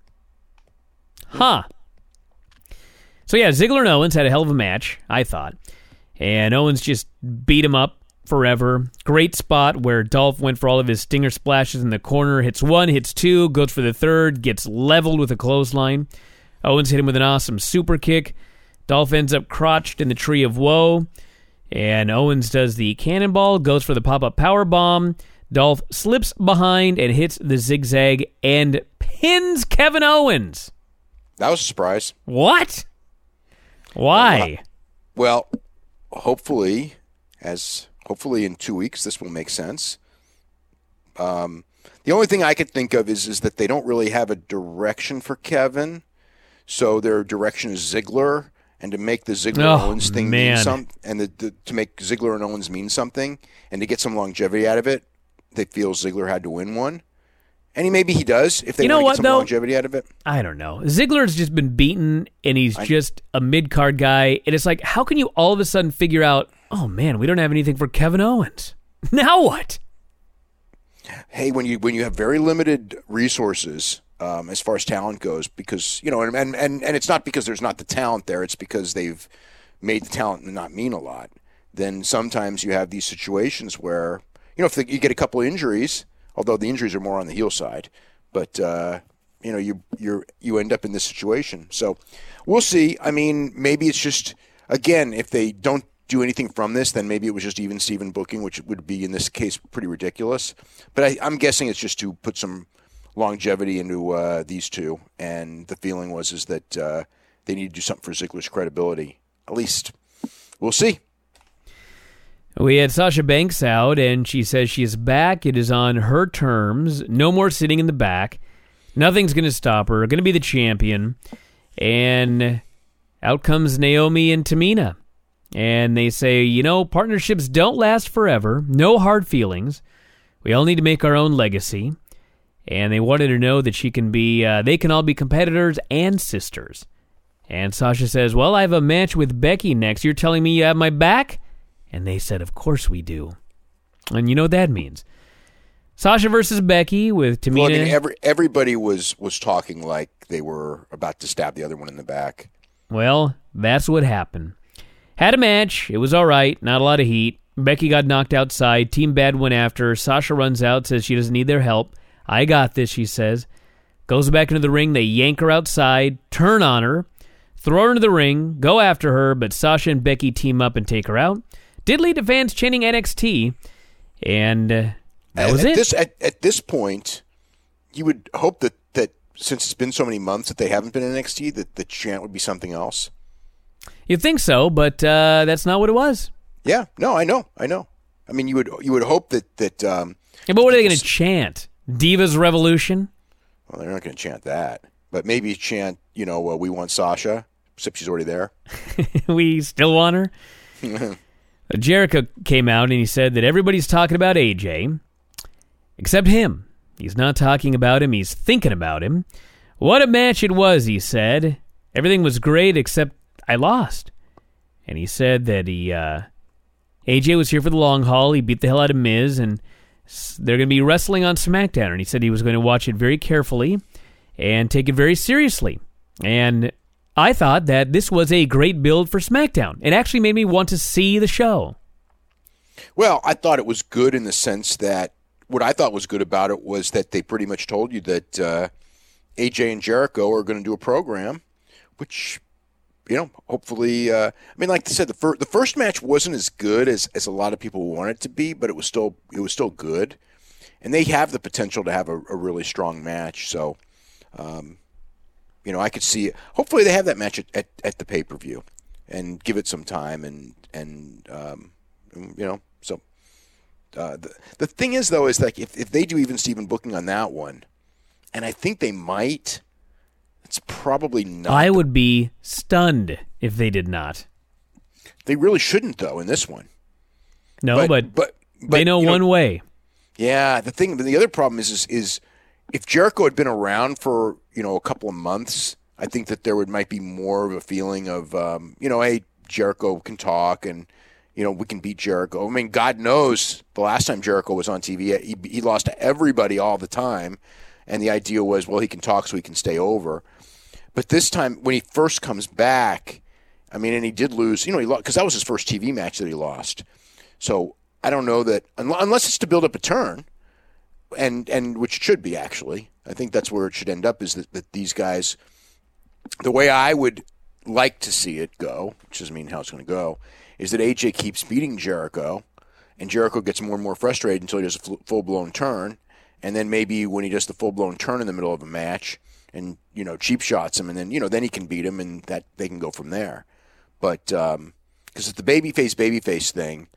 Huh. So yeah, Ziggler and Owens had a hell of a match, I thought. And Owens just beat him up forever. Great spot where Dolph went for all of his stinger splashes in the corner. Hits one, hits two, goes for the third, gets leveled with a clothesline. Owens hit him with an awesome super kick. Dolph ends up crotched in the Tree of Woe. And Owens does the cannonball, goes for the pop-up power bomb. Dolph slips behind and hits the zigzag and pins Kevin Owens. That was a surprise. What? Why? Well, hopefully, as hopefully in two weeks, this will make sense. Um, the only thing I could think of is is that they don't really have a direction for Kevin, so their direction is Ziggler, and to make the Ziggler Oh, Owens thing man. mean something, and the, the, to make Ziggler and Owens mean something, and to get some longevity out of it, they feel Ziggler had to win one. And he, maybe he does if they You know want to what, get some though? longevity out of it. I don't know. Ziggler's just been beaten, and he's just a mid-card guy. And it's like, how can you all of a sudden figure out, oh, man, we don't have anything for Kevin Owens? Now what? Hey, when you when you have very limited resources um, as far as talent goes, because you know, and, and and and it's not because there's not the talent there; it's because they've made the talent not mean a lot. Then sometimes you have these situations where you know if the, you get a couple of injuries, although the injuries are more on the heel side, but uh, you know you you you end up in this situation. So we'll see. I mean, maybe it's just again if they don't do anything from this, then maybe it was just even Steven booking, which would be in this case pretty ridiculous. But I, I'm guessing it's just to put some longevity into uh, these two, and the feeling was is that uh, they need to do something for Ziggler's credibility. At least we'll see. We had Sasha Banks out, and she says she is back. It is on her terms. No more sitting in the back. Nothing's going to stop her. Going to be the champion. And out comes Naomi and Tamina. And they say, you know, partnerships don't last forever. No hard feelings. We all need to make our own legacy. And they wanted to know that she can be, uh, they can all be competitors and sisters. And Sasha says, well, I have a match with Becky next. You're telling me you have my back? And they said, of course we do. And you know what that means. Sasha versus Becky with Tamina. Well, I mean, every, everybody was, was talking like they were about to stab the other one in the back. Well, that's what happened. Had a match. It was all right. Not a lot of heat. Becky got knocked outside. Team Bad went after her. Sasha runs out, says she doesn't need their help. I got this, she says. Goes back into the ring. They yank her outside, turn on her, throw her into the ring, go after her, but Sasha and Becky team up and take her out. Did lead to fans chanting N X T, and uh, that was at it. This, at, at this point, you would hope that, that since it's been so many months that they haven't been in N X T, that the chant would be something else. You'd think so, but uh, that's not what it was. Yeah, no, I know, I know. I mean, you would you would hope that that. Um, yeah, but what are they going to chant? Divas Revolution? Well, they're not going to chant that, but maybe chant, you know, uh, we want Sasha, except she's already there. We still want her. Jericho came out and he said that everybody's talking about A J, except him. He's not talking about him, he's thinking about him. What a match it was, he said. Everything was great except I lost. And he said that he, uh, A J was here for the long haul, he beat the hell out of Miz, and they're going to be wrestling on SmackDown. And he said he was going to watch it very carefully and take it very seriously. And I thought that this was a great build for SmackDown. It actually made me want to see the show. Well, I thought it was good in the sense that what I thought was good about it was that they pretty much told you that uh, A J and Jericho are going to do a program, which, you know, hopefully, uh, I mean, like I said, the, fir- the first match wasn't as good as, as a lot of people want it to be, but it was still it was still good. And they have the potential to have a, a really strong match. So, um, you know, I could see it. Hopefully they have that match at, at, at the pay-per-view and give it some time. And, and um, you know, so uh, the, the thing is, though, is like if, if they do even Steven booking on that one, and I think they might, it's probably not. I would be stunned if they did not. They really shouldn't, though, in this one. No, but, but, but, but they know, know one way. Yeah, the thing, the other problem is, is, is if Jericho had been around for, you know, a couple of months, I think that there would might be more of a feeling of, um, you know, hey, Jericho can talk and, you know, we can beat Jericho. I mean, God knows the last time Jericho was on T V, he, he lost to everybody all the time. And the idea was, well, he can talk so he can stay over. But this time, when he first comes back, I mean, and he did lose, you know, he lost, because that was his first T V match that he lost. So I don't know that, unless it's to build up a turn, and and which it should be, actually. I think that's where it should end up, is that, that these guys, the way I would like to see it go, which doesn't mean how it's going to go, is that A J keeps beating Jericho, and Jericho gets more and more frustrated until he does a full-blown turn, and then maybe when he does the full-blown turn in the middle of a match and, you know, cheap shots him, and then, you know, then he can beat him, and that they can go from there. But, um, because it's the babyface, babyface thing,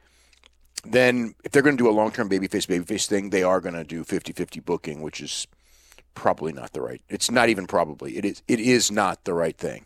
then if they're going to do a long-term babyface, babyface thing, they are going to do fifty-fifty booking, which is probably not the right. It's not even probably. It is It is not the right thing.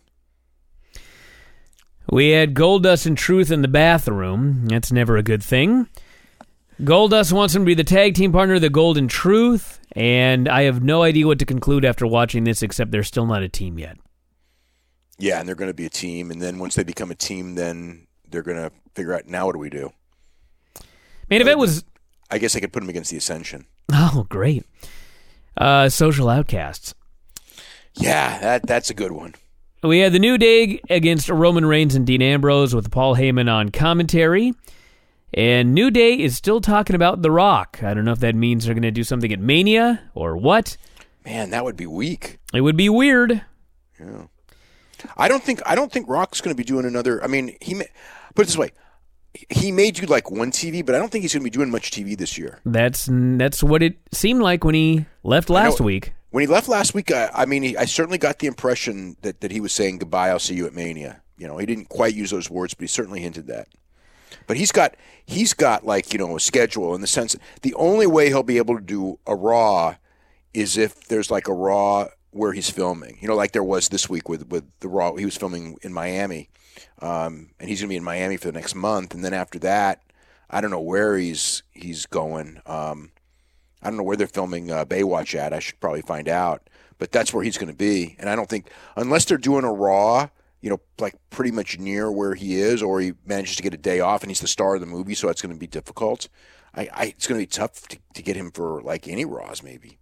We had Goldust and Truth in the bathroom. That's never a good thing. Goldust wants him to be the tag team partner of the Golden Truth, and I have no idea what to conclude after watching this, except they're still not a team yet. Yeah, and they're going to be a team, and then once they become a team, then they're going to figure out, now what do we do? Main event was... I guess I could put them against the Ascension. Oh, great. Uh, Social Outcasts. Yeah, that that's a good one. We had the New Day against Roman Reigns and Dean Ambrose with Paul Heyman on commentary. And New Day is still talking about The Rock. I don't know if that means they're going to do something at Mania or what. Man, that would be weak. It would be weird. Yeah. I don't think I don't think Rock's going to be doing another. I mean, he may, put it this way. He may do like one T V, but I don't think he's going to be doing much T V this year. That's that's what it seemed like when he left last week. When he left last week, I, I mean, he, I certainly got the impression that, that he was saying goodbye, I'll see you at Mania. You know, he didn't quite use those words, but he certainly hinted that. But he's got he's got like, you know, a schedule in the sense the only way he'll be able to do a Raw is if there's like a Raw where he's filming. You know, like there was this week with, with the Raw. He was filming in Miami, um, and he's going to be in Miami for the next month. And then after that, I don't know where he's he's going. Um, I don't know where they're filming uh, Baywatch at. I should probably find out. But that's where he's going to be. And I don't think, unless they're doing a Raw, you know, like pretty much near where he is, or he manages to get a day off and he's the star of the movie, so it's going to be difficult. I, I it's going to be tough to, to get him for like any Raws, maybe.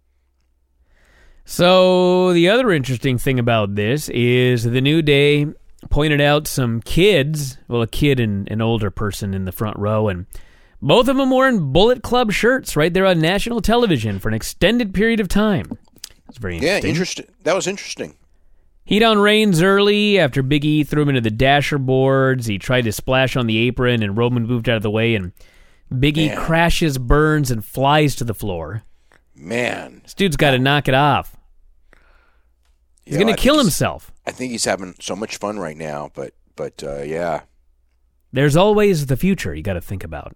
So the other interesting thing about this is the New Day pointed out some kids, well, a kid and an older person in the front row, and both of them wearing Bullet Club shirts right there on national television for an extended period of time. It's very interesting. Yeah, interesting. That was interesting. Heat on Reigns early after Big E threw him into the dasher boards. He tried to splash on the apron, and Roman moved out of the way, and Big E Man. crashes, burns, and flies to the floor. Man. This dude's got to knock it off. He's Yeah, going to kill himself. I think he's having so much fun right now, but but uh, yeah. There's always the future you got to think about.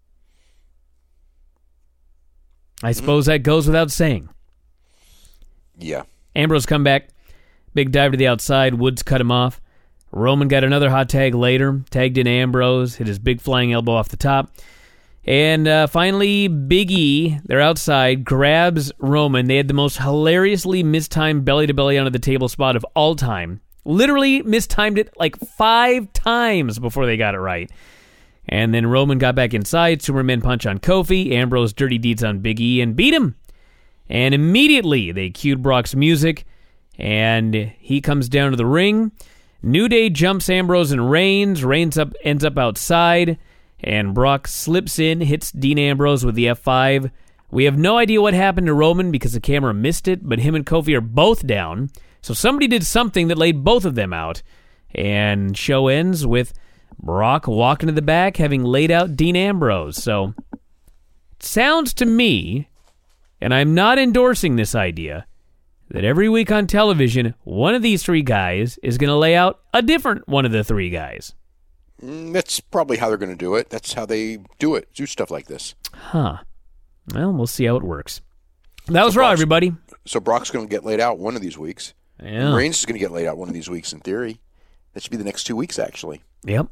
I suppose that goes without saying. Yeah. Ambrose come back. Big dive to the outside. Woods cut him off. Roman got another hot tag later. Tagged in Ambrose. Hit his big flying elbow off the top. And uh, finally, Big E, they're outside, grabs Roman. They had the most hilariously mistimed belly-to-belly onto the table spot of all time. Literally mistimed it like five times before they got it right. And then Roman got back inside. Superman punch on Kofi. Ambrose dirty deeds on Big E and beat him. And immediately they cued Brock's music, and he comes down to the ring. New Day jumps Ambrose and Reigns. Reigns up ends up outside, and Brock slips in, hits Dean Ambrose with the F five. We have no idea what happened to Roman because the camera missed it, but him and Kofi are both down. So somebody did something that laid both of them out. And show ends with Brock walking to the back, having laid out Dean Ambrose. So it sounds to me, and I'm not endorsing this idea, that every week on television, one of these three guys is going to lay out a different one of the three guys. Mm, that's probably how they're going to do it. That's how they do it, do stuff like this. Huh. Well, we'll see how it works. That was So Raw, Brock's- everybody. So Brock's going to get laid out one of these weeks. Yeah. Reigns is going to get laid out one of these weeks in theory. That should be the next two weeks, actually. Yep.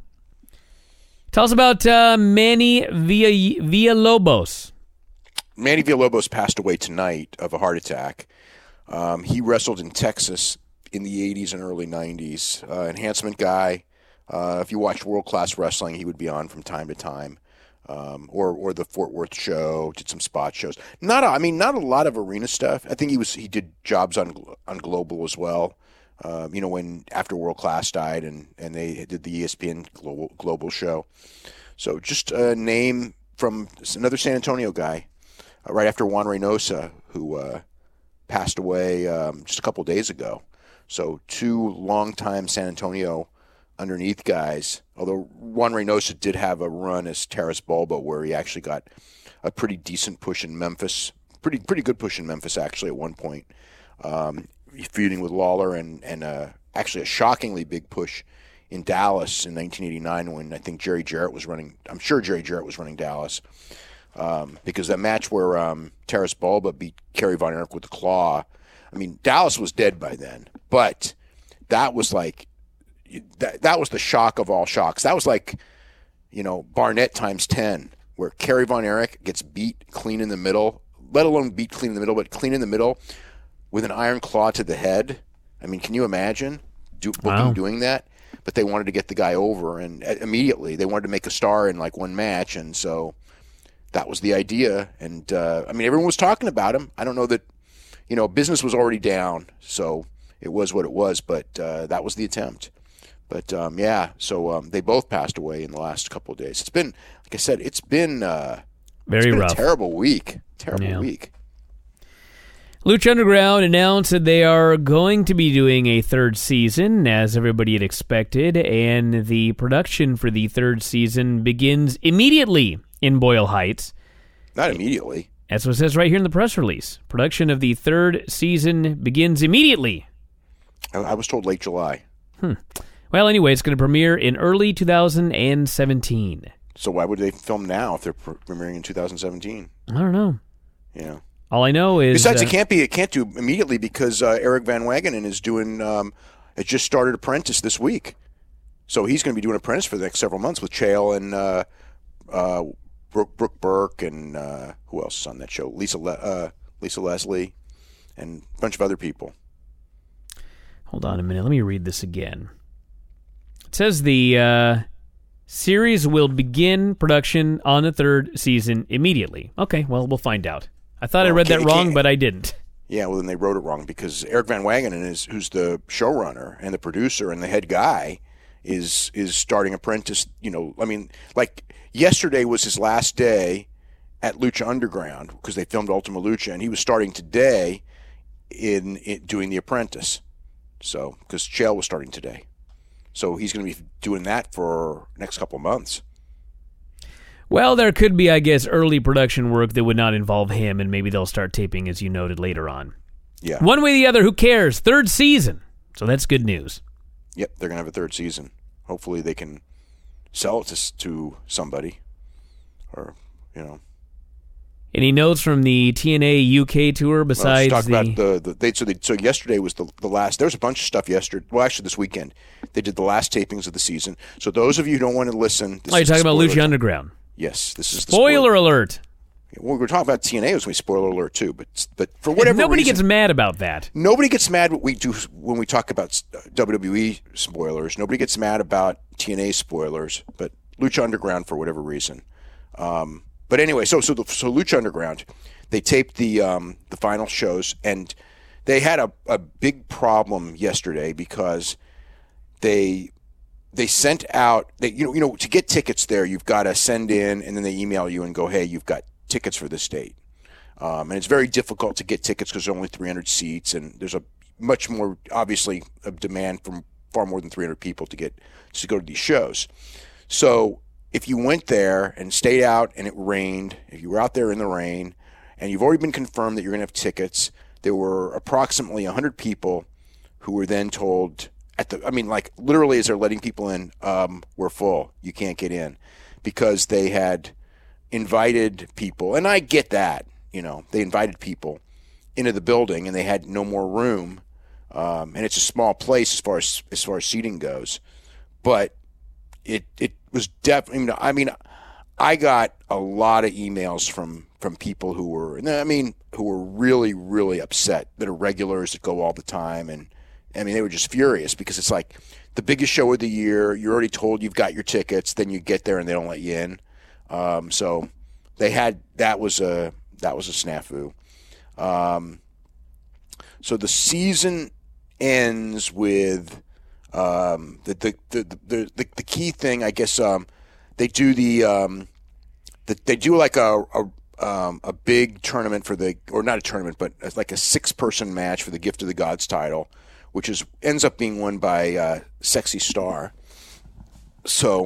Tell us about uh, Manny Villa- Villalobos. Manny Villalobos passed away tonight of a heart attack. Um, he wrestled in Texas in the eighties and early nineties. Uh, enhancement guy. Uh, if you watch World Class Wrestling, he would be on from time to time. Um, or or the Fort Worth show, did some spot shows. Not a, I mean, not a lot of arena stuff. I think he was he did jobs on on Global as well. Um, you know, when after World Class died and, and they did the E S P N Global, Global show. So just a name from another San Antonio guy, uh, right after Juan Reynosa, who uh, passed away um, just a couple days ago. So two longtime San Antonio underneath guys, although Juan Reynosa did have a run as Taras Bulba where he actually got a pretty decent push in Memphis, pretty pretty good push in Memphis actually at one point, um, feuding with Lawler, and, and uh, actually a shockingly big push in Dallas in nineteen eighty-nine when I think Jerry Jarrett was running, I'm sure Jerry Jarrett was running Dallas, um, because that match where um, Taras Bulba beat Kerry Von Erich with the claw, I mean, Dallas was dead by then, but that was like, That that was the shock of all shocks. That was like, you know, Barnett times ten, where Kerry Von Erich gets beat clean in the middle, let alone beat clean in the middle, but clean in the middle with an iron claw to the head. I mean, can you imagine do, Booking Wow. doing that? But they wanted to get the guy over, and uh, immediately they wanted to make a star in like one match, and so that was the idea. And uh, I mean, everyone was talking about him. I don't know that, you know, business was already down, so it was what it was, but uh, that was the attempt. But, um, yeah, so um, they both passed away in the last couple of days. It's been, like I said, it's been, uh, Very it's been rough. a terrible week. Terrible Yeah. week. Lucha Underground announced that they are going to be doing a third season, as everybody had expected, and the production for the third season begins immediately in Boyle Heights. Not immediately. That's what it says right here in the press release. Production of the third season begins immediately. I, I was told late July. Well, anyway, it's going to premiere in early two thousand seventeen. So why would they film now if they're premiering in two thousand seventeen? I don't know. Yeah. All I know is besides, uh, it can't be. It can't do immediately because uh, Eric Van Wagenen is doing. Um, it just started Apprentice this week, so he's going to be doing Apprentice for the next several months with Chael and uh, uh, Brooke, Brooke Burke and uh, who else is on that show? Lisa Le- uh, Lisa Leslie and a bunch of other people. Hold on a minute. Let me read this again. It says the uh, series will begin production on the third season immediately. Okay, well, we'll find out. I thought well, I read that wrong, but I didn't. Yeah, well, then they wrote it wrong because Eric Van Wagenen is who's the showrunner and the producer and the head guy is is starting Apprentice. You know, I mean, like yesterday was his last day at Lucha Underground because they filmed Ultima Lucha, and he was starting today in, in doing The Apprentice. So, because Chael was starting today. So he's going to be doing that for the next couple of months. Well, there could be, I guess, early production work that would not involve him, and maybe they'll start taping, as you noted, later on. Yeah. One way or the other, who cares? Third season. So that's good news. Yep, they're going to have a third season. Hopefully they can sell it to, to somebody. Or, you know. Any notes from the T N A U K tour besides well, talk the... about the, the they, so, they, so yesterday was the, the last... There was a bunch of stuff yesterday. Well, actually, this weekend. They did the last tapings of the season. So those of you who don't want to listen... This oh, you're talking about Lucha Underground. Yes, this is the spoiler, spoiler alert. Well, we're talking about T N A, it was going to be spoiler alert too, but but for whatever nobody reason, gets mad about that. Nobody gets mad what we do when we talk about W W E spoilers. Nobody gets mad about T N A spoilers, but Lucha Underground for whatever reason. Um, but anyway, so so the, so Lucha Underground, they taped the um, the final shows, and they had a, a big problem yesterday because they. They sent out, they, you know, you know, to get tickets there, you've got to send in, and then they email you and go, hey, you've got tickets for this date. Um, and it's very difficult to get tickets because there are only three hundred seats, and there's a much more, obviously, a demand from far more than three hundred people to get to go to these shows. So if you went there and stayed out and it rained, if you were out there in the rain, and you've already been confirmed that you're going to have tickets, there were approximately one hundred people who were then told... At the, I mean, like literally, as they're letting people in, um, we're full. You can't get in because they had invited people, and I get that. You know, they invited people into the building, and they had no more room. Um, and it's a small place as far as as far as seating goes, but it it was definitely. I mean, I got a lot of emails from from people who were, I mean, who were really really upset that are regulars that go all the time and. I mean, they were just furious because it's like the biggest show of the year. You're already told you've got your tickets. Then you get there and they don't let you in. Um, so they had that was a that was a snafu. Um, so the season ends with um, the, the, the, the the the key thing. I guess um, they do the, um, the they do like a. a Um, a big tournament for the, or not a tournament, but like a six-person match for the Gift of the Gods title, which is ends up being won by uh, Sexy Star. So,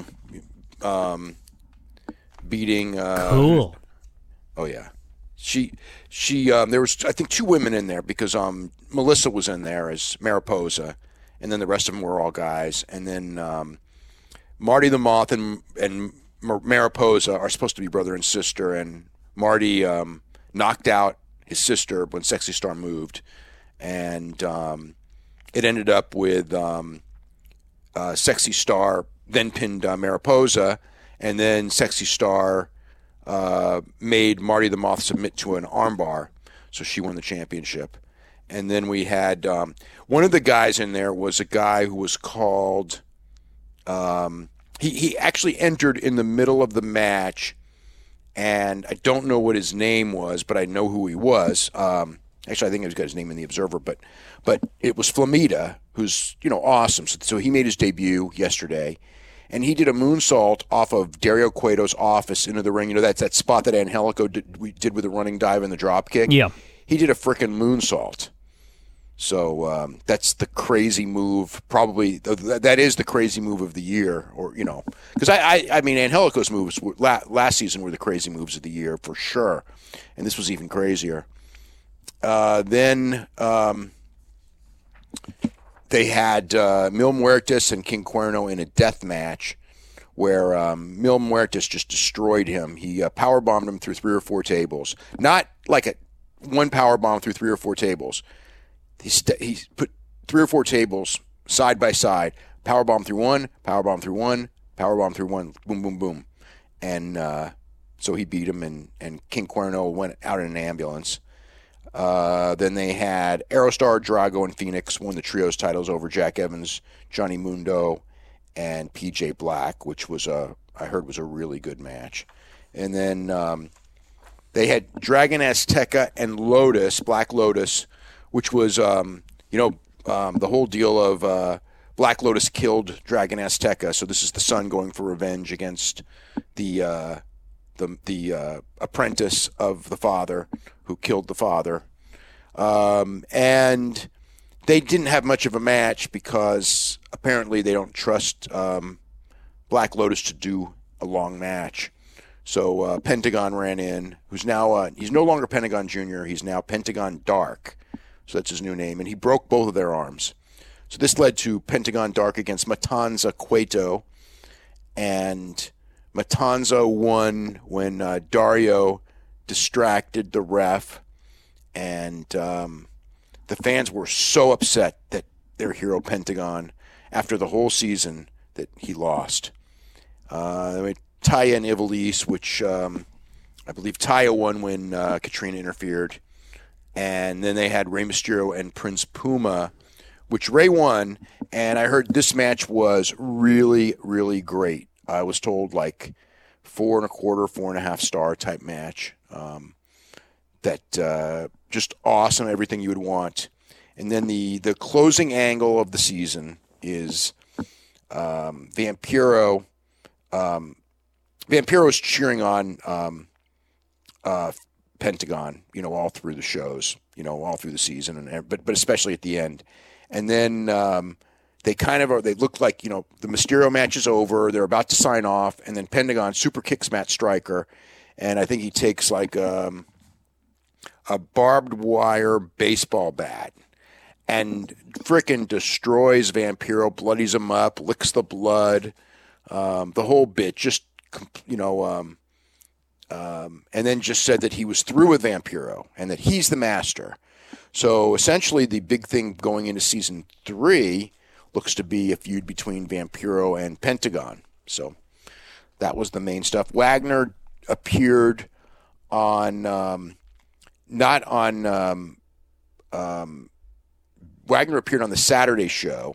um, beating. Uh, cool. Oh yeah, she she um, there was I think two women in there because um, Melissa was in there as Mariposa, and then the rest of them were all guys, and then um, Marty the Moth and and Mariposa are supposed to be brother and sister, and Marty um, knocked out his sister when Sexy Star moved, and um, it ended up with um, uh, Sexy Star then pinned uh, Mariposa, and then Sexy Star uh, made Marty the Moth submit to an armbar, so she won the championship. And then we had um, one of the guys in there was a guy who was called. Um, he he actually entered in the middle of the match. And I don't know what his name was, but I know who he was. Um, actually, I think he's got his name in the Observer, but but it was Flamita, who's you know awesome. So, so he made his debut yesterday, and he did a moonsault off of Dario Cueto's office into the ring. You know that's that spot that Angelico did, we did with the running dive and the drop kick. Yeah, he did a frickin' moonsault. So um, that's the crazy move. Probably th- that is the crazy move of the year, or you know, because I, I, I mean, Angelico's moves were, la- last season were the crazy moves of the year for sure, and this was even crazier. Uh, then um, they had uh, Mil Muertes and King Cuerno in a death match, where um, Mil Muertes just destroyed him. He uh, powerbombed him through three or four tables. Not like a one powerbomb through three or four tables. He, st- he put three or four tables side by side, powerbomb through one, powerbomb through one, powerbomb through one, boom, boom, boom. And uh, so he beat him, and, and King Cuerno went out in an ambulance. Uh, then they had Aerostar, Drago, and Phoenix won the trios titles over Jack Evans, Johnny Mundo, and P J Black, which was a I heard was a really good match. And then um, they had Dragon Azteca and Lotus, Black Lotus, which was um, you know um, the whole deal of uh, Black Lotus killed Dragon Azteca, so this is the son going for revenge against the uh, the the uh, apprentice of the father who killed the father. Um, and they didn't have much of a match because apparently they don't trust um, Black Lotus to do a long match. So uh, Pentagon ran in, who's now, uh, he's no longer Pentagon Junior, he's now Pentagon Dark. So that's his new name. And he broke both of their arms. So this led to Pentagon Dark against Matanza Cueto. And Matanza won when uh, Dario distracted the ref. And um, the fans were so upset that their hero Pentagon, after the whole season, that he lost. Uh, I mean, Taya and Ivelisse, which um, I believe Taya won when uh, Katrina interfered. And then they had Rey Mysterio and Prince Puma, which Rey won. And I heard this match was really, really great. I was told like four and a quarter, four and a half star type match. Um, that uh, just awesome, everything you would want. And then the, the closing angle of the season is um, Vampiro. Um, Vampiro is cheering on um, uh, Pentagon, you know, all through the shows, you know, all through the season, and but but especially at the end. And then um, they kind of are, they look like, you know, the Mysterio match is over. They're about to sign off, and then Pentagon super kicks Matt Stryker, and I think he takes like um, a barbed wire baseball bat and frickin' destroys Vampiro, bloodies him up, licks the blood, um, the whole bit, just, you know, um, um, and then just said that he was through with Vampiro and that he's the master. So essentially the big thing going into season three looks to be a feud between Vampiro and Pentagon. So that was the main stuff. Wagner appeared on, um, not on, um, um, Wagner appeared on the Saturday show,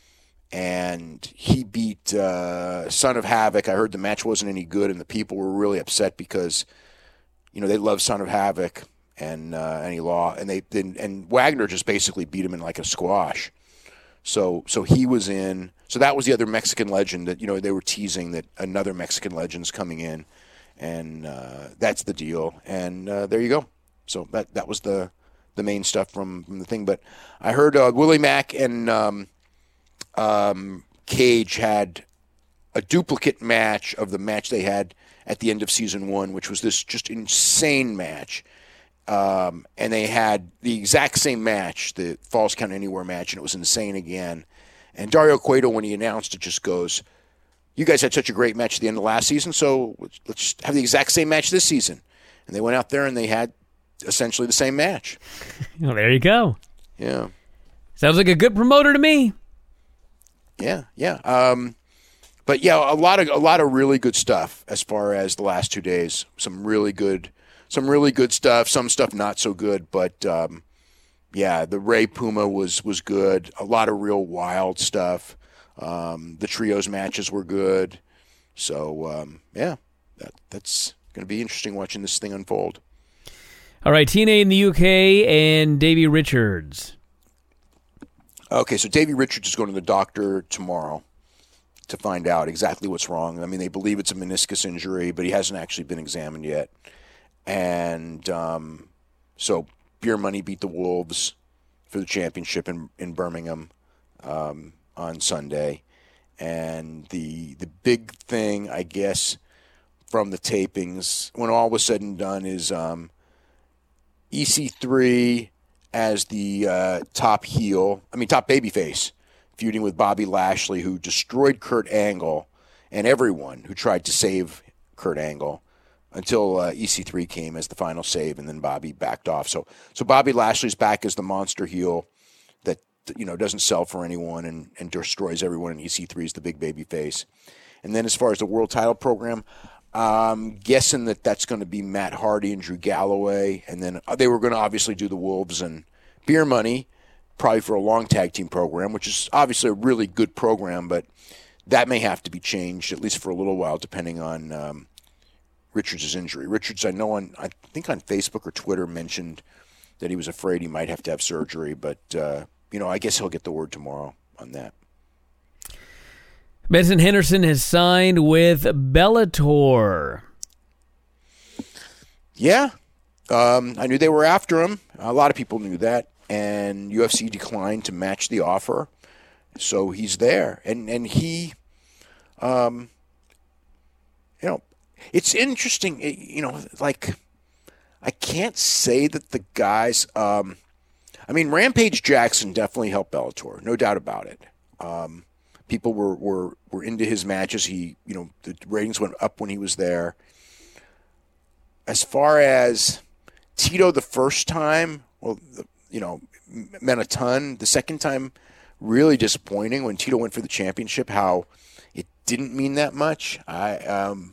and he beat uh, Son of Havoc. I heard the match wasn't any good, and the people were really upset because, you know, they love Son of Havoc, and uh, and he lost, and they and, and Wagner just basically beat him in like a squash. So so he was in. So that was the other Mexican legend that, you know, they were teasing that another Mexican legend's coming in, and uh, that's the deal. And uh, there you go. So that that was the. the main stuff from, from the thing. But I heard uh, Willie Mack and um, um, Cage had a duplicate match of the match they had at the end of season one, which was this just insane match. Um, and they had the exact same match, the Falls Count Anywhere match, and it was insane again. And Dario Cueto, when he announced it, just goes, "You guys had such a great match at the end of last season, so let's have the exact same match this season." And they went out there and they had essentially the same match. Well, there you go. Yeah. Sounds like a good promoter to me. Yeah, yeah. Um, but yeah, a lot of a lot of really good stuff as far as the last two days. Some really good, some really good stuff. Some stuff not so good, but um, yeah, the Rey Puma was was good. A lot of real wild stuff. Um, the trios matches were good. So um, yeah, that, that's going to be interesting watching this thing unfold. All right, T N A in the U K and Davey Richards. Okay, so Davey Richards is going to the doctor tomorrow to find out exactly what's wrong. I mean, they believe it's a meniscus injury, but he hasn't actually been examined yet. And um, so Beer Money beat the Wolves for the championship in, in Birmingham um, on Sunday. And the the big thing, I guess, from the tapings, when all was said and done, is um, E C three as the uh, top heel, I mean top babyface, feuding with Bobby Lashley, who destroyed Kurt Angle and everyone who tried to save Kurt Angle until uh, E C three came as the final save, and then Bobby backed off. So, so Bobby Lashley's back as the monster heel that, you know, doesn't sell for anyone and, and destroys everyone, and E C three is the big baby face. And then as far as the world title program, I'm guessing that that's going to be Matt Hardy and Drew Galloway, and then they were going to obviously do the Wolves and Beer Money, probably for a long tag team program, which is obviously a really good program, but that may have to be changed, at least for a little while, depending on um, Richards' injury. Richards, I know on, I think on Facebook or Twitter, mentioned that he was afraid he might have to have surgery, but, uh, you know, I guess he'll get the word tomorrow on that. Benson Henderson has signed with Bellator. Yeah. Um, I knew they were after him. A lot of people knew that. And U F C declined to match the offer. So he's there. And and he, um, you know, it's interesting, you know, like, I can't say that the guys, um, I mean, Rampage Jackson definitely helped Bellator, no doubt about it. Um, people were, were, were into his matches. He, you know, the ratings went up when he was there. As far as Tito the first time, well, the, you know, meant a ton. The second time, really disappointing when Tito went for the championship, how it didn't mean that much. I, um,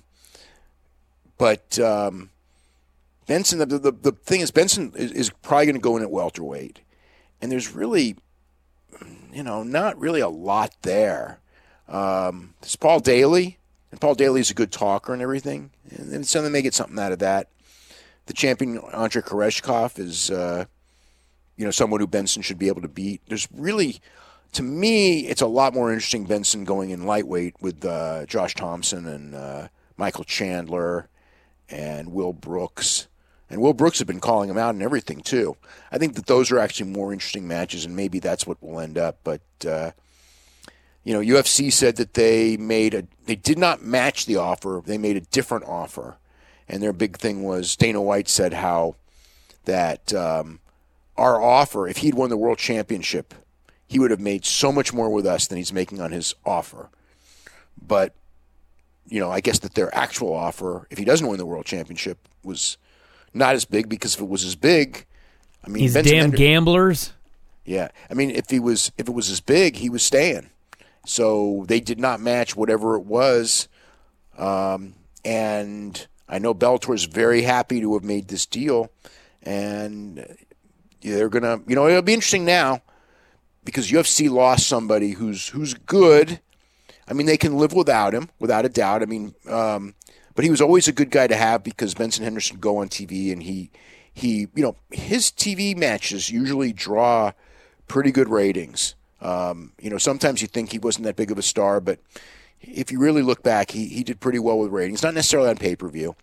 but um, Benson, the, the the thing is, Benson is, is probably going to go in at welterweight, and there's really, you know, not really a lot there. Um, there's Paul Daly, and Paul Daly's a good talker and everything, and then some may get something out of that. The champion Andrei Koreshkov is, uh, you know, someone who Benson should be able to beat. There's really, to me, it's a lot more interesting Benson going in lightweight with uh, Josh Thompson and uh, Michael Chandler and Will Brooks. And Will Brooks has been calling him out and everything, too. I think that those are actually more interesting matches, and maybe that's what will end up. But, uh, you know, U F C said that they made a, they did not match the offer. They made a different offer. And their big thing was, Dana White said how that um, our offer, if he'd won the world championship, he would have made so much more with us than he's making on his offer. But, you know, I guess that their actual offer, if he doesn't win the world championship, was not as big, because if it was as big, I mean, these Benson damn Hender- gamblers. Yeah, I mean, if he was, if it was as big, he was staying. So they did not match whatever it was, um, and I know Bellator is very happy to have made this deal, and they're gonna, you know, it'll be interesting now because U F C lost somebody who's who's good. I mean, they can live without him, without a doubt. I mean, um, but he was always a good guy to have because Benson Henderson go on T V, and he he, you know, his T V matches usually draw pretty good ratings. Um, you know, sometimes you think he wasn't that big of a star, but if you really look back, he, he did pretty well with ratings, not necessarily on pay-per-view.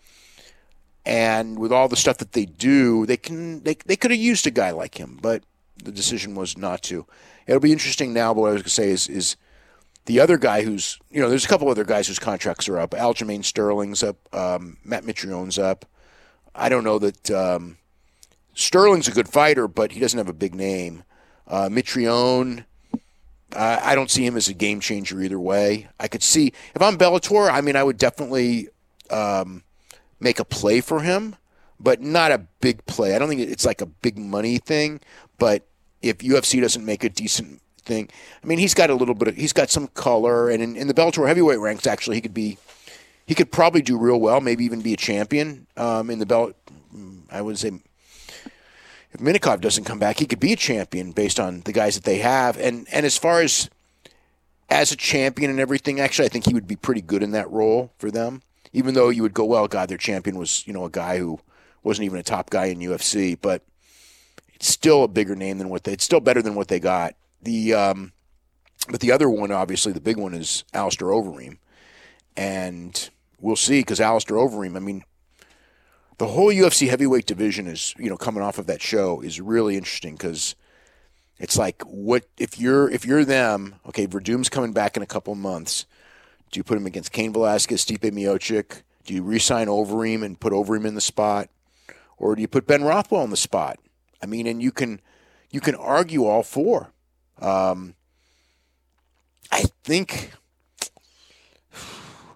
And with all the stuff that they do, they can they they could have used a guy like him, but the decision was not to. It'll be interesting now, but what I was going to say is, is the other guy who's, you know, there's a couple other guys whose contracts are up. Aljamain Sterling's up. Um, Matt Mitrione's up. I don't know that um, Sterling's a good fighter, but he doesn't have a big name. Uh, Mitrione, Uh, I don't see him as a game changer either way. I could see, if I'm Bellator, I mean, I would definitely um, make a play for him, but not a big play. I don't think it's like a big money thing, but if U F C doesn't make a decent thing, I mean, he's got a little bit of, he's got some color, and in, in the Bellator heavyweight ranks, actually, he could be, he could probably do real well, maybe even be a champion um, in the Bell. I would say, if Minikov doesn't come back, he could be a champion based on the guys that they have. And and as far as as a champion and everything, actually, I think he would be pretty good in that role for them. Even though you would go, well, God, their champion was, you know, a guy who wasn't even a top guy in U F C, but it's still a bigger name than what they. It's still better than what they got. The um, but the other one, obviously, the big one is Alistair Overeem, and we'll see, because Alistair Overeem, I mean, the whole U F C heavyweight division is, you know, coming off of that show is really interesting, because it's like, what if you're if you're them? Okay, Verdum's coming back in a couple months. Do you put him against Cain Velasquez, Stipe Miocic? Do you re-sign Overeem and put Overeem in the spot, or do you put Ben Rothwell in the spot? I mean, and you can you can argue all four. Um, I think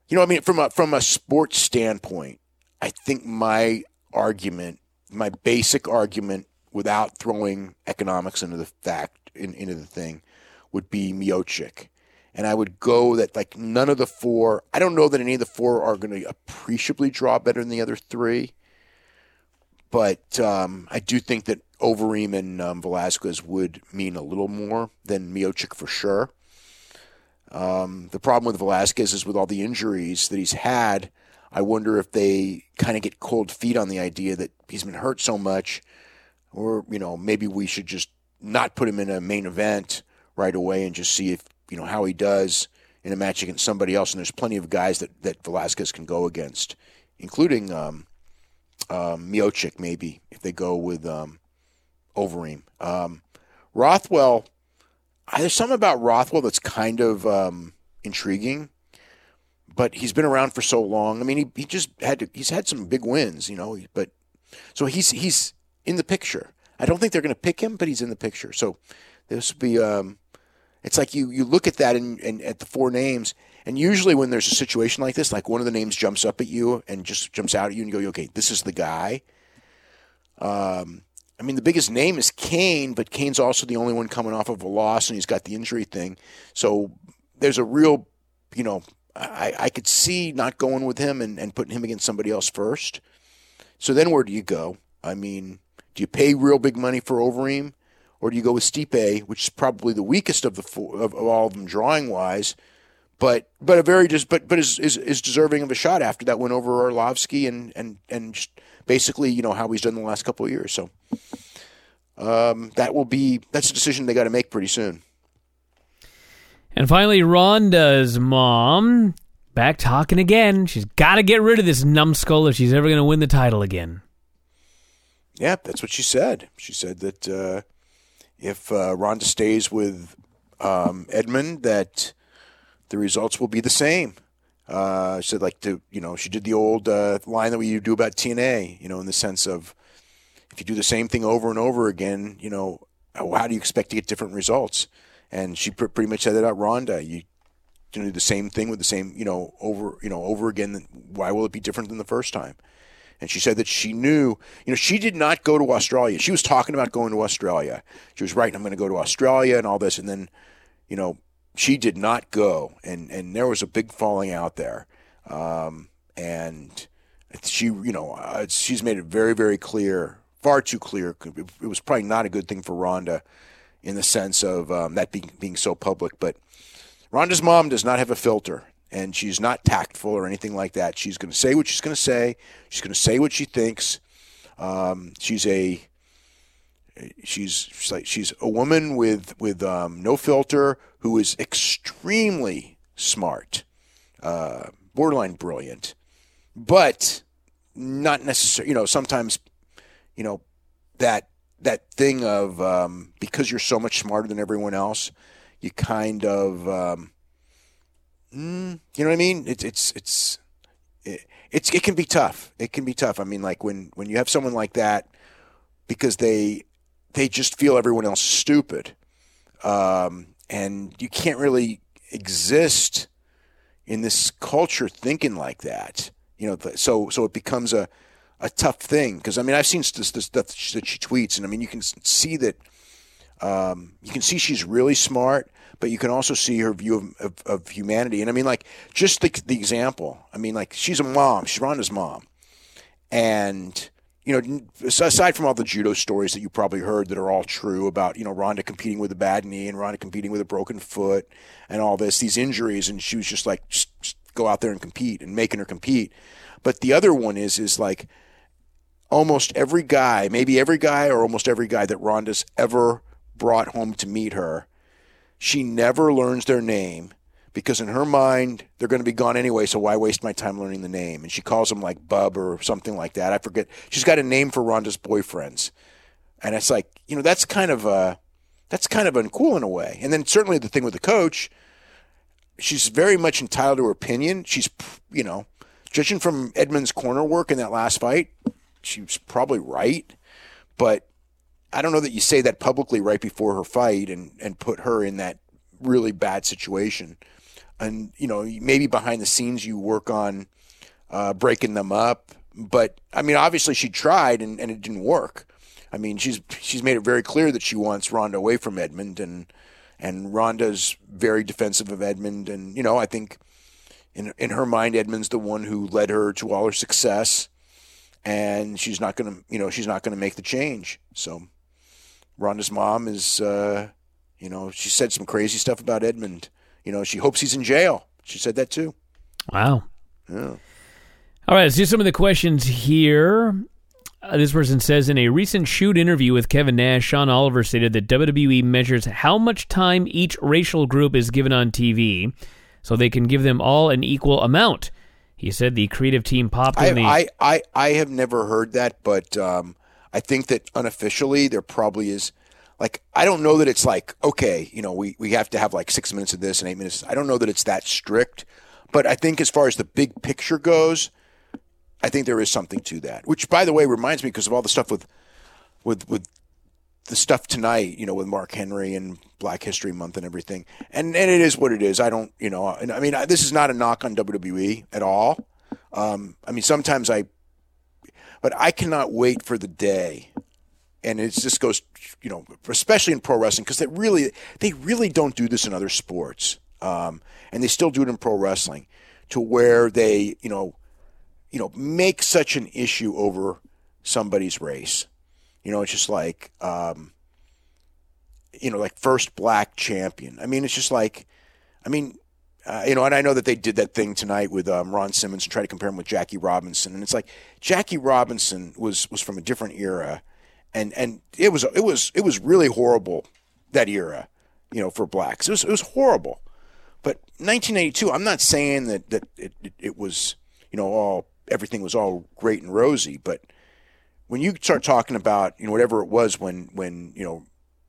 You know, I mean, from a, from a sports standpoint, I think my argument, my basic argument, without throwing economics into the fact in, into the thing, would be Miocic. And I would go that like none of the four, I don't know that any of the four are going to appreciably draw better than the other three. But um, I do think that Overeem and um, Velasquez would mean a little more than Miocic for sure. Um, the problem with Velasquez is with all the injuries that he's had, I wonder if they kind of get cold feet on the idea that he's been hurt so much, or, you know, maybe we should just not put him in a main event right away and just see if, you know, how he does in a match against somebody else. And there's plenty of guys that, that Velasquez can go against, including um, um, Miocic maybe, if they go with um, Overeem. Um, Rothwell, there's something about Rothwell that's kind of um, intriguing, but he's been around for so long. I mean, he, he just had to, he's had some big wins, you know, but so he's he's in the picture. I don't think they're going to pick him, but he's in the picture. So this will be, um, it's like you, you look at that and, and at the four names, and usually when there's a situation like this, like one of the names jumps up at you and just jumps out at you and you go, okay, this is the guy. Um, I mean, the biggest name is Kane, but Kane's also the only one coming off of a loss, and he's got the injury thing. So there's a real, you know, I, I could see not going with him and, and putting him against somebody else first. So then where do you go? I mean, do you pay real big money for Overeem, or do you go with Stipe, which is probably the weakest of the four, of, of all of them drawing wise, but but a very just but but is, is is deserving of a shot after that win over Arlovsky and and and just basically, you know, how he's done the last couple of years. So um, that will be that's a decision they got to make pretty soon. And finally, Ronda's mom back talking again. She's got to get rid of this numbskull if she's ever going to win the title again. Yeah, that's what she said. She said that uh, if uh, Ronda stays with um, Edmund, that the results will be the same. Uh, she said, like, to, you know, she did the old uh, line that we do about T N A, you know, in the sense of if you do the same thing over and over again, you know, how do you expect to get different results? And she pr- pretty much said that about Ronda. You do the same thing with the same, you know, over, you know, over again. Why will it be different than the first time? And she said that she knew, you know, she did not go to Australia. She was talking about going to Australia. She was right, I'm going to go to Australia and all this. And then, you know, she did not go. And, and there was a big falling out there. Um, and she, you know, uh, she's made it very, very clear, far too clear. It was probably not a good thing for Ronda in the sense of um, that being, being so public. But Ronda's mom does not have a filter. And she's not tactful or anything like that. She's going to say what she's going to say. She's going to say what she thinks. Um, she's a she's she's, like, she's a woman with with um, no filter who is extremely smart, uh, borderline brilliant, but not necessarily. You know, sometimes, you know, that that thing of um, because you're so much smarter than everyone else, you kind of. Um, Mm, you know what I mean? It's it's it's it, it's it can be tough. It can be tough. I mean, like when, when you have someone like that, because they they just feel everyone else stupid, um, and you can't really exist in this culture thinking like that. You know, so so it becomes a, a tough thing. Because I mean, I've seen this, this stuff that she tweets, and I mean, you can see that um, you can see she's really smart. But you can also see her view of, of, of humanity. And I mean, like, just the, the example. I mean, like, she's a mom. She's Ronda's mom. And, you know, aside from all the judo stories that you probably heard that are all true about, you know, Ronda competing with a bad knee and Ronda competing with a broken foot and all this, these injuries. And she was just like, just, just go out there and compete and making her compete. But the other one is, is like almost every guy, maybe every guy or almost every guy that Ronda's ever brought home to meet her, she never learns their name because in her mind, they're going to be gone anyway, so why waste my time learning the name? And she calls him like Bub or something like that. I forget. She's got a name for Ronda's boyfriends. And it's like, you know, that's kind of uh, that's kind of uncool in a way. And then certainly the thing with the coach, she's very much entitled to her opinion. She's, you know, judging from Edmund's corner work in that last fight, she was probably right. But I don't know that you say that publicly right before her fight and, and put her in that really bad situation. and you know, maybe behind the scenes you work on uh, breaking them up. But I mean, obviously she tried and, and it didn't work. I mean, she's she's made it very clear that she wants Ronda away from Edmond, and and Ronda's very defensive of Edmond. And you know, I think in in her mind, Edmond's the one who led her to all her success, and she's not gonna, you know, she's not gonna make the change. So Ronda's mom is, uh, you know, she said some crazy stuff about Edmond. You know, she hopes he's in jail. She said that too. Wow. Yeah. All right, let's do some of the questions here. Uh, this person says, in a recent shoot interview with Kevin Nash, Sean Oliver stated that W W E measures how much time each racial group is given on T V so they can give them all an equal amount. He said the creative team popped I, in the... I, I, I have never heard that, but um, I think that unofficially there probably is... Like, I don't know that it's like, okay, you know, we, we have to have like six minutes of this and eight minutes. I don't know that it's that strict. But I think as far as the big picture goes, I think there is something to that. Which, by the way, reminds me because of all the stuff with with with the stuff tonight, you know, with Mark Henry and Black History Month and everything. And and it is what it is. I don't, you know, I mean, this is not a knock on W W E at all. Um, I mean, sometimes I, but I cannot wait for the day. And it just goes, you know, especially in pro wrestling, because they really, they really don't do this in other sports, um, and they still do it in pro wrestling, to where they, you know, you know, make such an issue over somebody's race. You know, it's just like, um, you know, like first black champion. I mean, it's just like, I mean, uh, you know, and I know that they did that thing tonight with um, Ron Simmons and try to compare him with Jackie Robinson, and it's like Jackie Robinson was was from a different era. And and it was it was it was really horrible, that era, you know, for blacks. It was it was horrible. But nineteen eighty-two, I'm not saying that that it, it, it was, you know, all everything was all great and rosy. But when you start talking about, you know, whatever it was when when you know,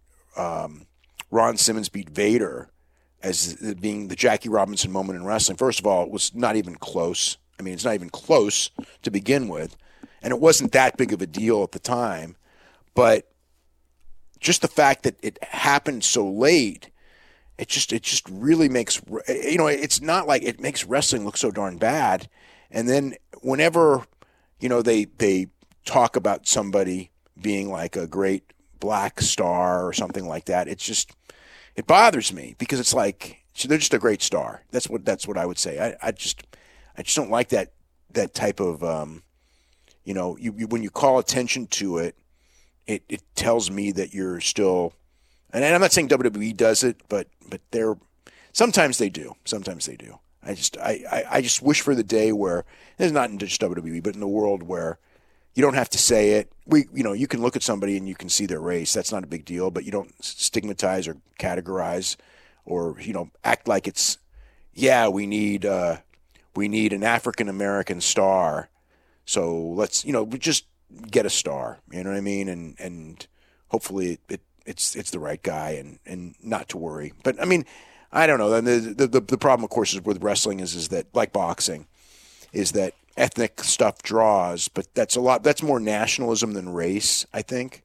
um, Ron Simmons beat Vader as being the Jackie Robinson moment in wrestling. First of all, it was not even close. I mean, it's not even close to begin with, and it wasn't that big of a deal at the time. But just the fact that it happened so late, it just it just really makes, you know, it's not like it makes wrestling look so darn bad. And then whenever, you know, they they talk about somebody being like a great black star or something like that, it's just, it bothers me because it's like, they're just a great star. That's what that's what I would say. I, I just I just don't like that that type of, um, you know, you, you when you call attention to it, It it tells me that you're still, and I'm not saying W W E does it, but but they're sometimes they do, sometimes they do. I just I, I, I just wish for the day where it's not in just W W E, but in the world where you don't have to say it. We you know you can look at somebody and you can see their race. That's not a big deal, but you don't stigmatize or categorize, or you know act like it's, yeah, we need uh, we need an African American star, so let's you know just. get a star, you know what I mean, and and hopefully it, it it's it's the right guy, and, and not to worry. But I mean, I don't know. The, the the the problem, of course, is with wrestling is is that, like boxing, is that ethnic stuff draws, but that's a lot. That's more nationalism than race, I think.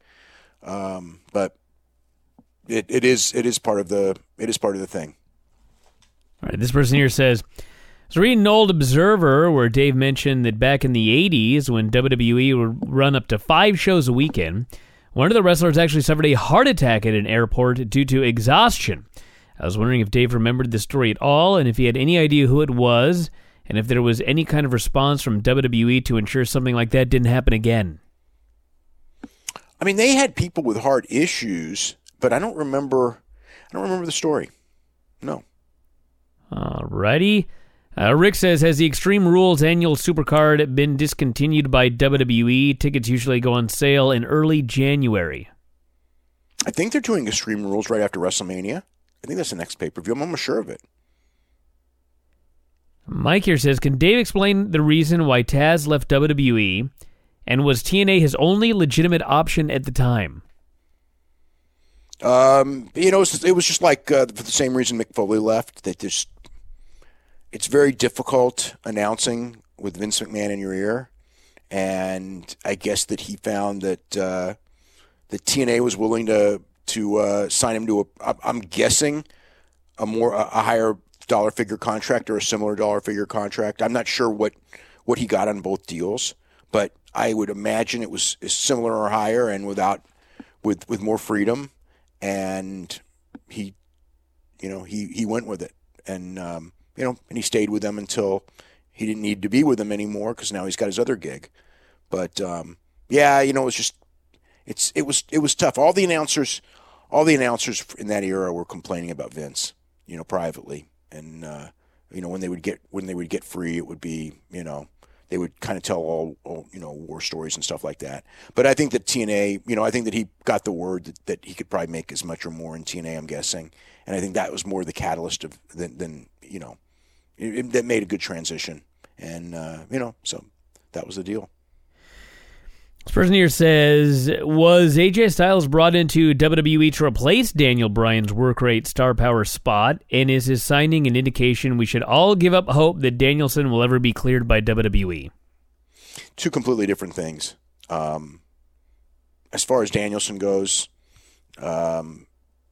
Um, but it it is it is part of the it is part of the thing. All right, this person here says, I was reading an old Observer where Dave mentioned that back in the eighties, when W W E would run up to five shows a weekend, one of the wrestlers actually suffered a heart attack at an airport due to exhaustion. I was wondering if Dave remembered the story at all, and if he had any idea who it was, and if there was any kind of response from W W E to ensure something like that didn't happen again. I mean, they had people with heart issues, but I don't remember. I don't remember the story. No. Alrighty. Uh, Rick says, has the Extreme Rules annual Supercard been discontinued by W W E? Tickets usually go on sale in early January. I think they're doing Extreme Rules right after WrestleMania. I think that's the next pay-per-view. I'm almost sure of it. Mike here says, can Dave explain the reason why Taz left W W E, and was T N A his only legitimate option at the time? Um, you know, it was, it was just like uh, for the same reason Mick Foley left. That just it's very difficult announcing with Vince McMahon in your ear, and I guess that he found that uh, that T N A was willing to to uh, sign him to a. I'm guessing a more a higher dollar figure contract or a similar dollar figure contract. I'm not sure what, what he got on both deals, but I would imagine it was similar or higher and without with with more freedom. And he, you know, he, he went with it, and um, you know, and he stayed with them until he didn't need to be with them anymore because now he's got his other gig. But um, yeah, you know, it's just it's it was it was tough. All the announcers, all the announcers in that era were complaining about Vince, you know, privately, and uh, you know, when they would get when they would get free, it would be, you know, they would kind of tell all, all you know war stories and stuff like that. But I think that T N A, you know, I think that he got the word that, that he could probably make as much or more in T N A. I'm guessing, and I think that was more the catalyst of than, than you know, it, it, that made a good transition. And uh, you know, so that was the deal. This person here says, was A J Styles brought into W W E to replace Daniel Bryan's work rate star power spot? And is his signing an indication we should all give up hope that Danielson will ever be cleared by W W E? Two completely different things. Um, as far as Danielson goes, um,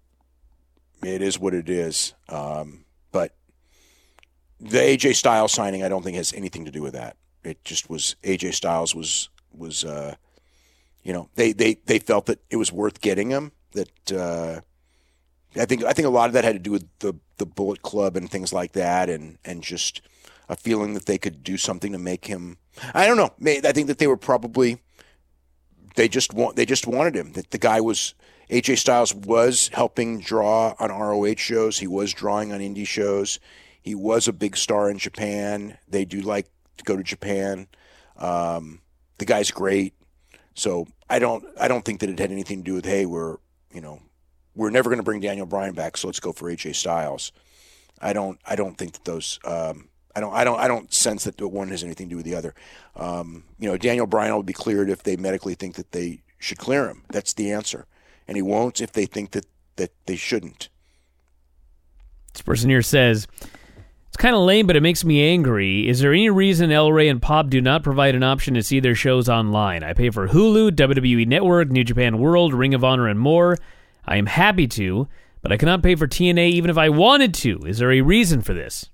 it is what it is. Um, but the A J Styles signing, I don't think has anything to do with that. It just was A J Styles was... was uh, you know they, they, they felt that it was worth getting him. That uh, I think I think a lot of that had to do with the the Bullet Club and things like that, and, and just a feeling that they could do something to make him. I don't know. I think that they were probably they just want they just wanted him. That the guy was A J Styles was helping draw on R O H shows. He was drawing on indie shows. He was a big star in Japan. They do like to go to Japan. Um, The guy's great, so I don't. I don't think that it had anything to do with, hey, we're you know, we're never going to bring Daniel Bryan back, so let's go for A J Styles. I don't. I don't think that those. Um, I don't. I don't. I don't sense that the one has anything to do with the other. Um, you know, Daniel Bryan will be cleared if they medically think that they should clear him. That's the answer, and he won't if they think that that they shouldn't. This person here says, it's kind of lame, but it makes me angry. Is there any reason El Rey and Pop do not provide an option to see their shows online? I pay for Hulu, W W E Network, New Japan World, Ring of Honor, and more. I am happy to, but I cannot pay for T N A even if I wanted to. Is there a reason for this?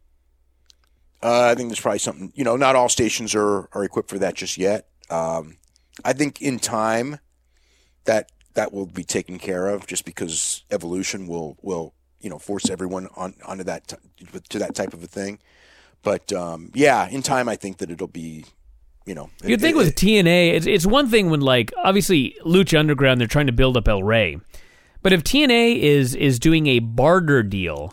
Uh, I think there's probably something, you know, not all stations are, are equipped for that just yet. Um, I think in time that that will be taken care of just because evolution will, will you know, force everyone on onto that, t- to that type of a thing. But, um, yeah, in time I think that it'll be, you know. You'd it, think it, with T N A, it's, it's one thing when, like, obviously Lucha Underground, they're trying to build up El Rey. But if T N A is is doing a barter deal,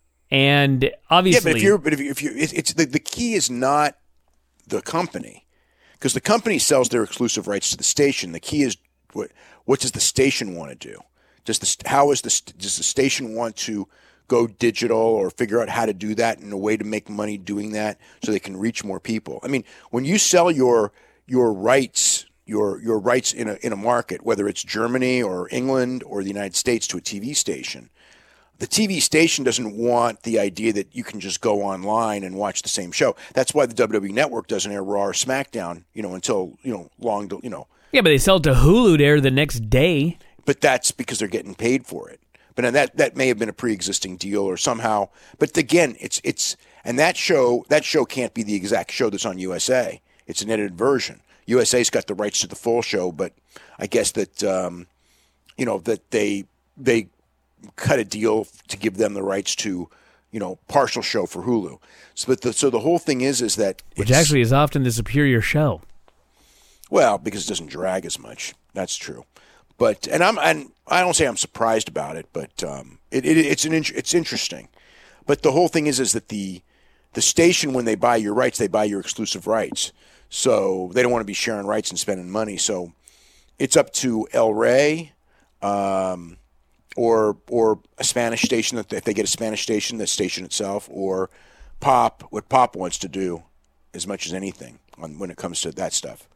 and obviously, yeah, but if you're, but if you, if you it's, it's the the key is not the company, because the company sells their exclusive rights to the station. The key is what what does the station want to do? Does the how is the does the station want to go digital or figure out how to do that in a way to make money doing that so they can reach more people? I mean, when you sell your your rights. Your your rights in a in a market, whether it's Germany or England or the United States, to a T V station, the T V station doesn't want the idea that you can just go online and watch the same show. That's why the W W E Network doesn't air Raw or SmackDown, you know, until you know long, you know. Yeah, but they sell it to Hulu to air the next day. But that's because they're getting paid for it. But that that may have been a pre-existing deal or somehow. But again, it's it's and that show that show can't be the exact show that's on U S A. It's an edited version. U S A's got the rights to the full show, but I guess that um, you know that they they cut a deal to give them the rights to you know partial show for Hulu. So, but the, so the whole thing is is that which actually is often the superior show. Well, because it doesn't drag as much. That's true. But and I'm and I don't say I'm surprised about it, but um, it, it it's an it's interesting. But the whole thing is is that the the station, when they buy your rights, they buy your exclusive rights. So they don't want to be sharing rights and spending money. So it's up to El Rey um, or or a Spanish station, that if they get a Spanish station, the station itself, or Pop, what Pop wants to do as much as anything on, when it comes to that stuff.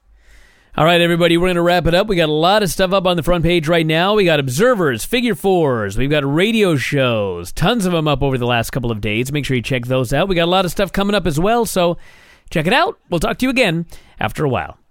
All right, everybody, we're going to wrap it up. We got a lot of stuff up on the front page right now. We got Observers, Figure Fours. We've got radio shows, tons of them up over the last couple of days. Make sure you check those out. We got a lot of stuff coming up as well, so check it out. We'll talk to you again after a while.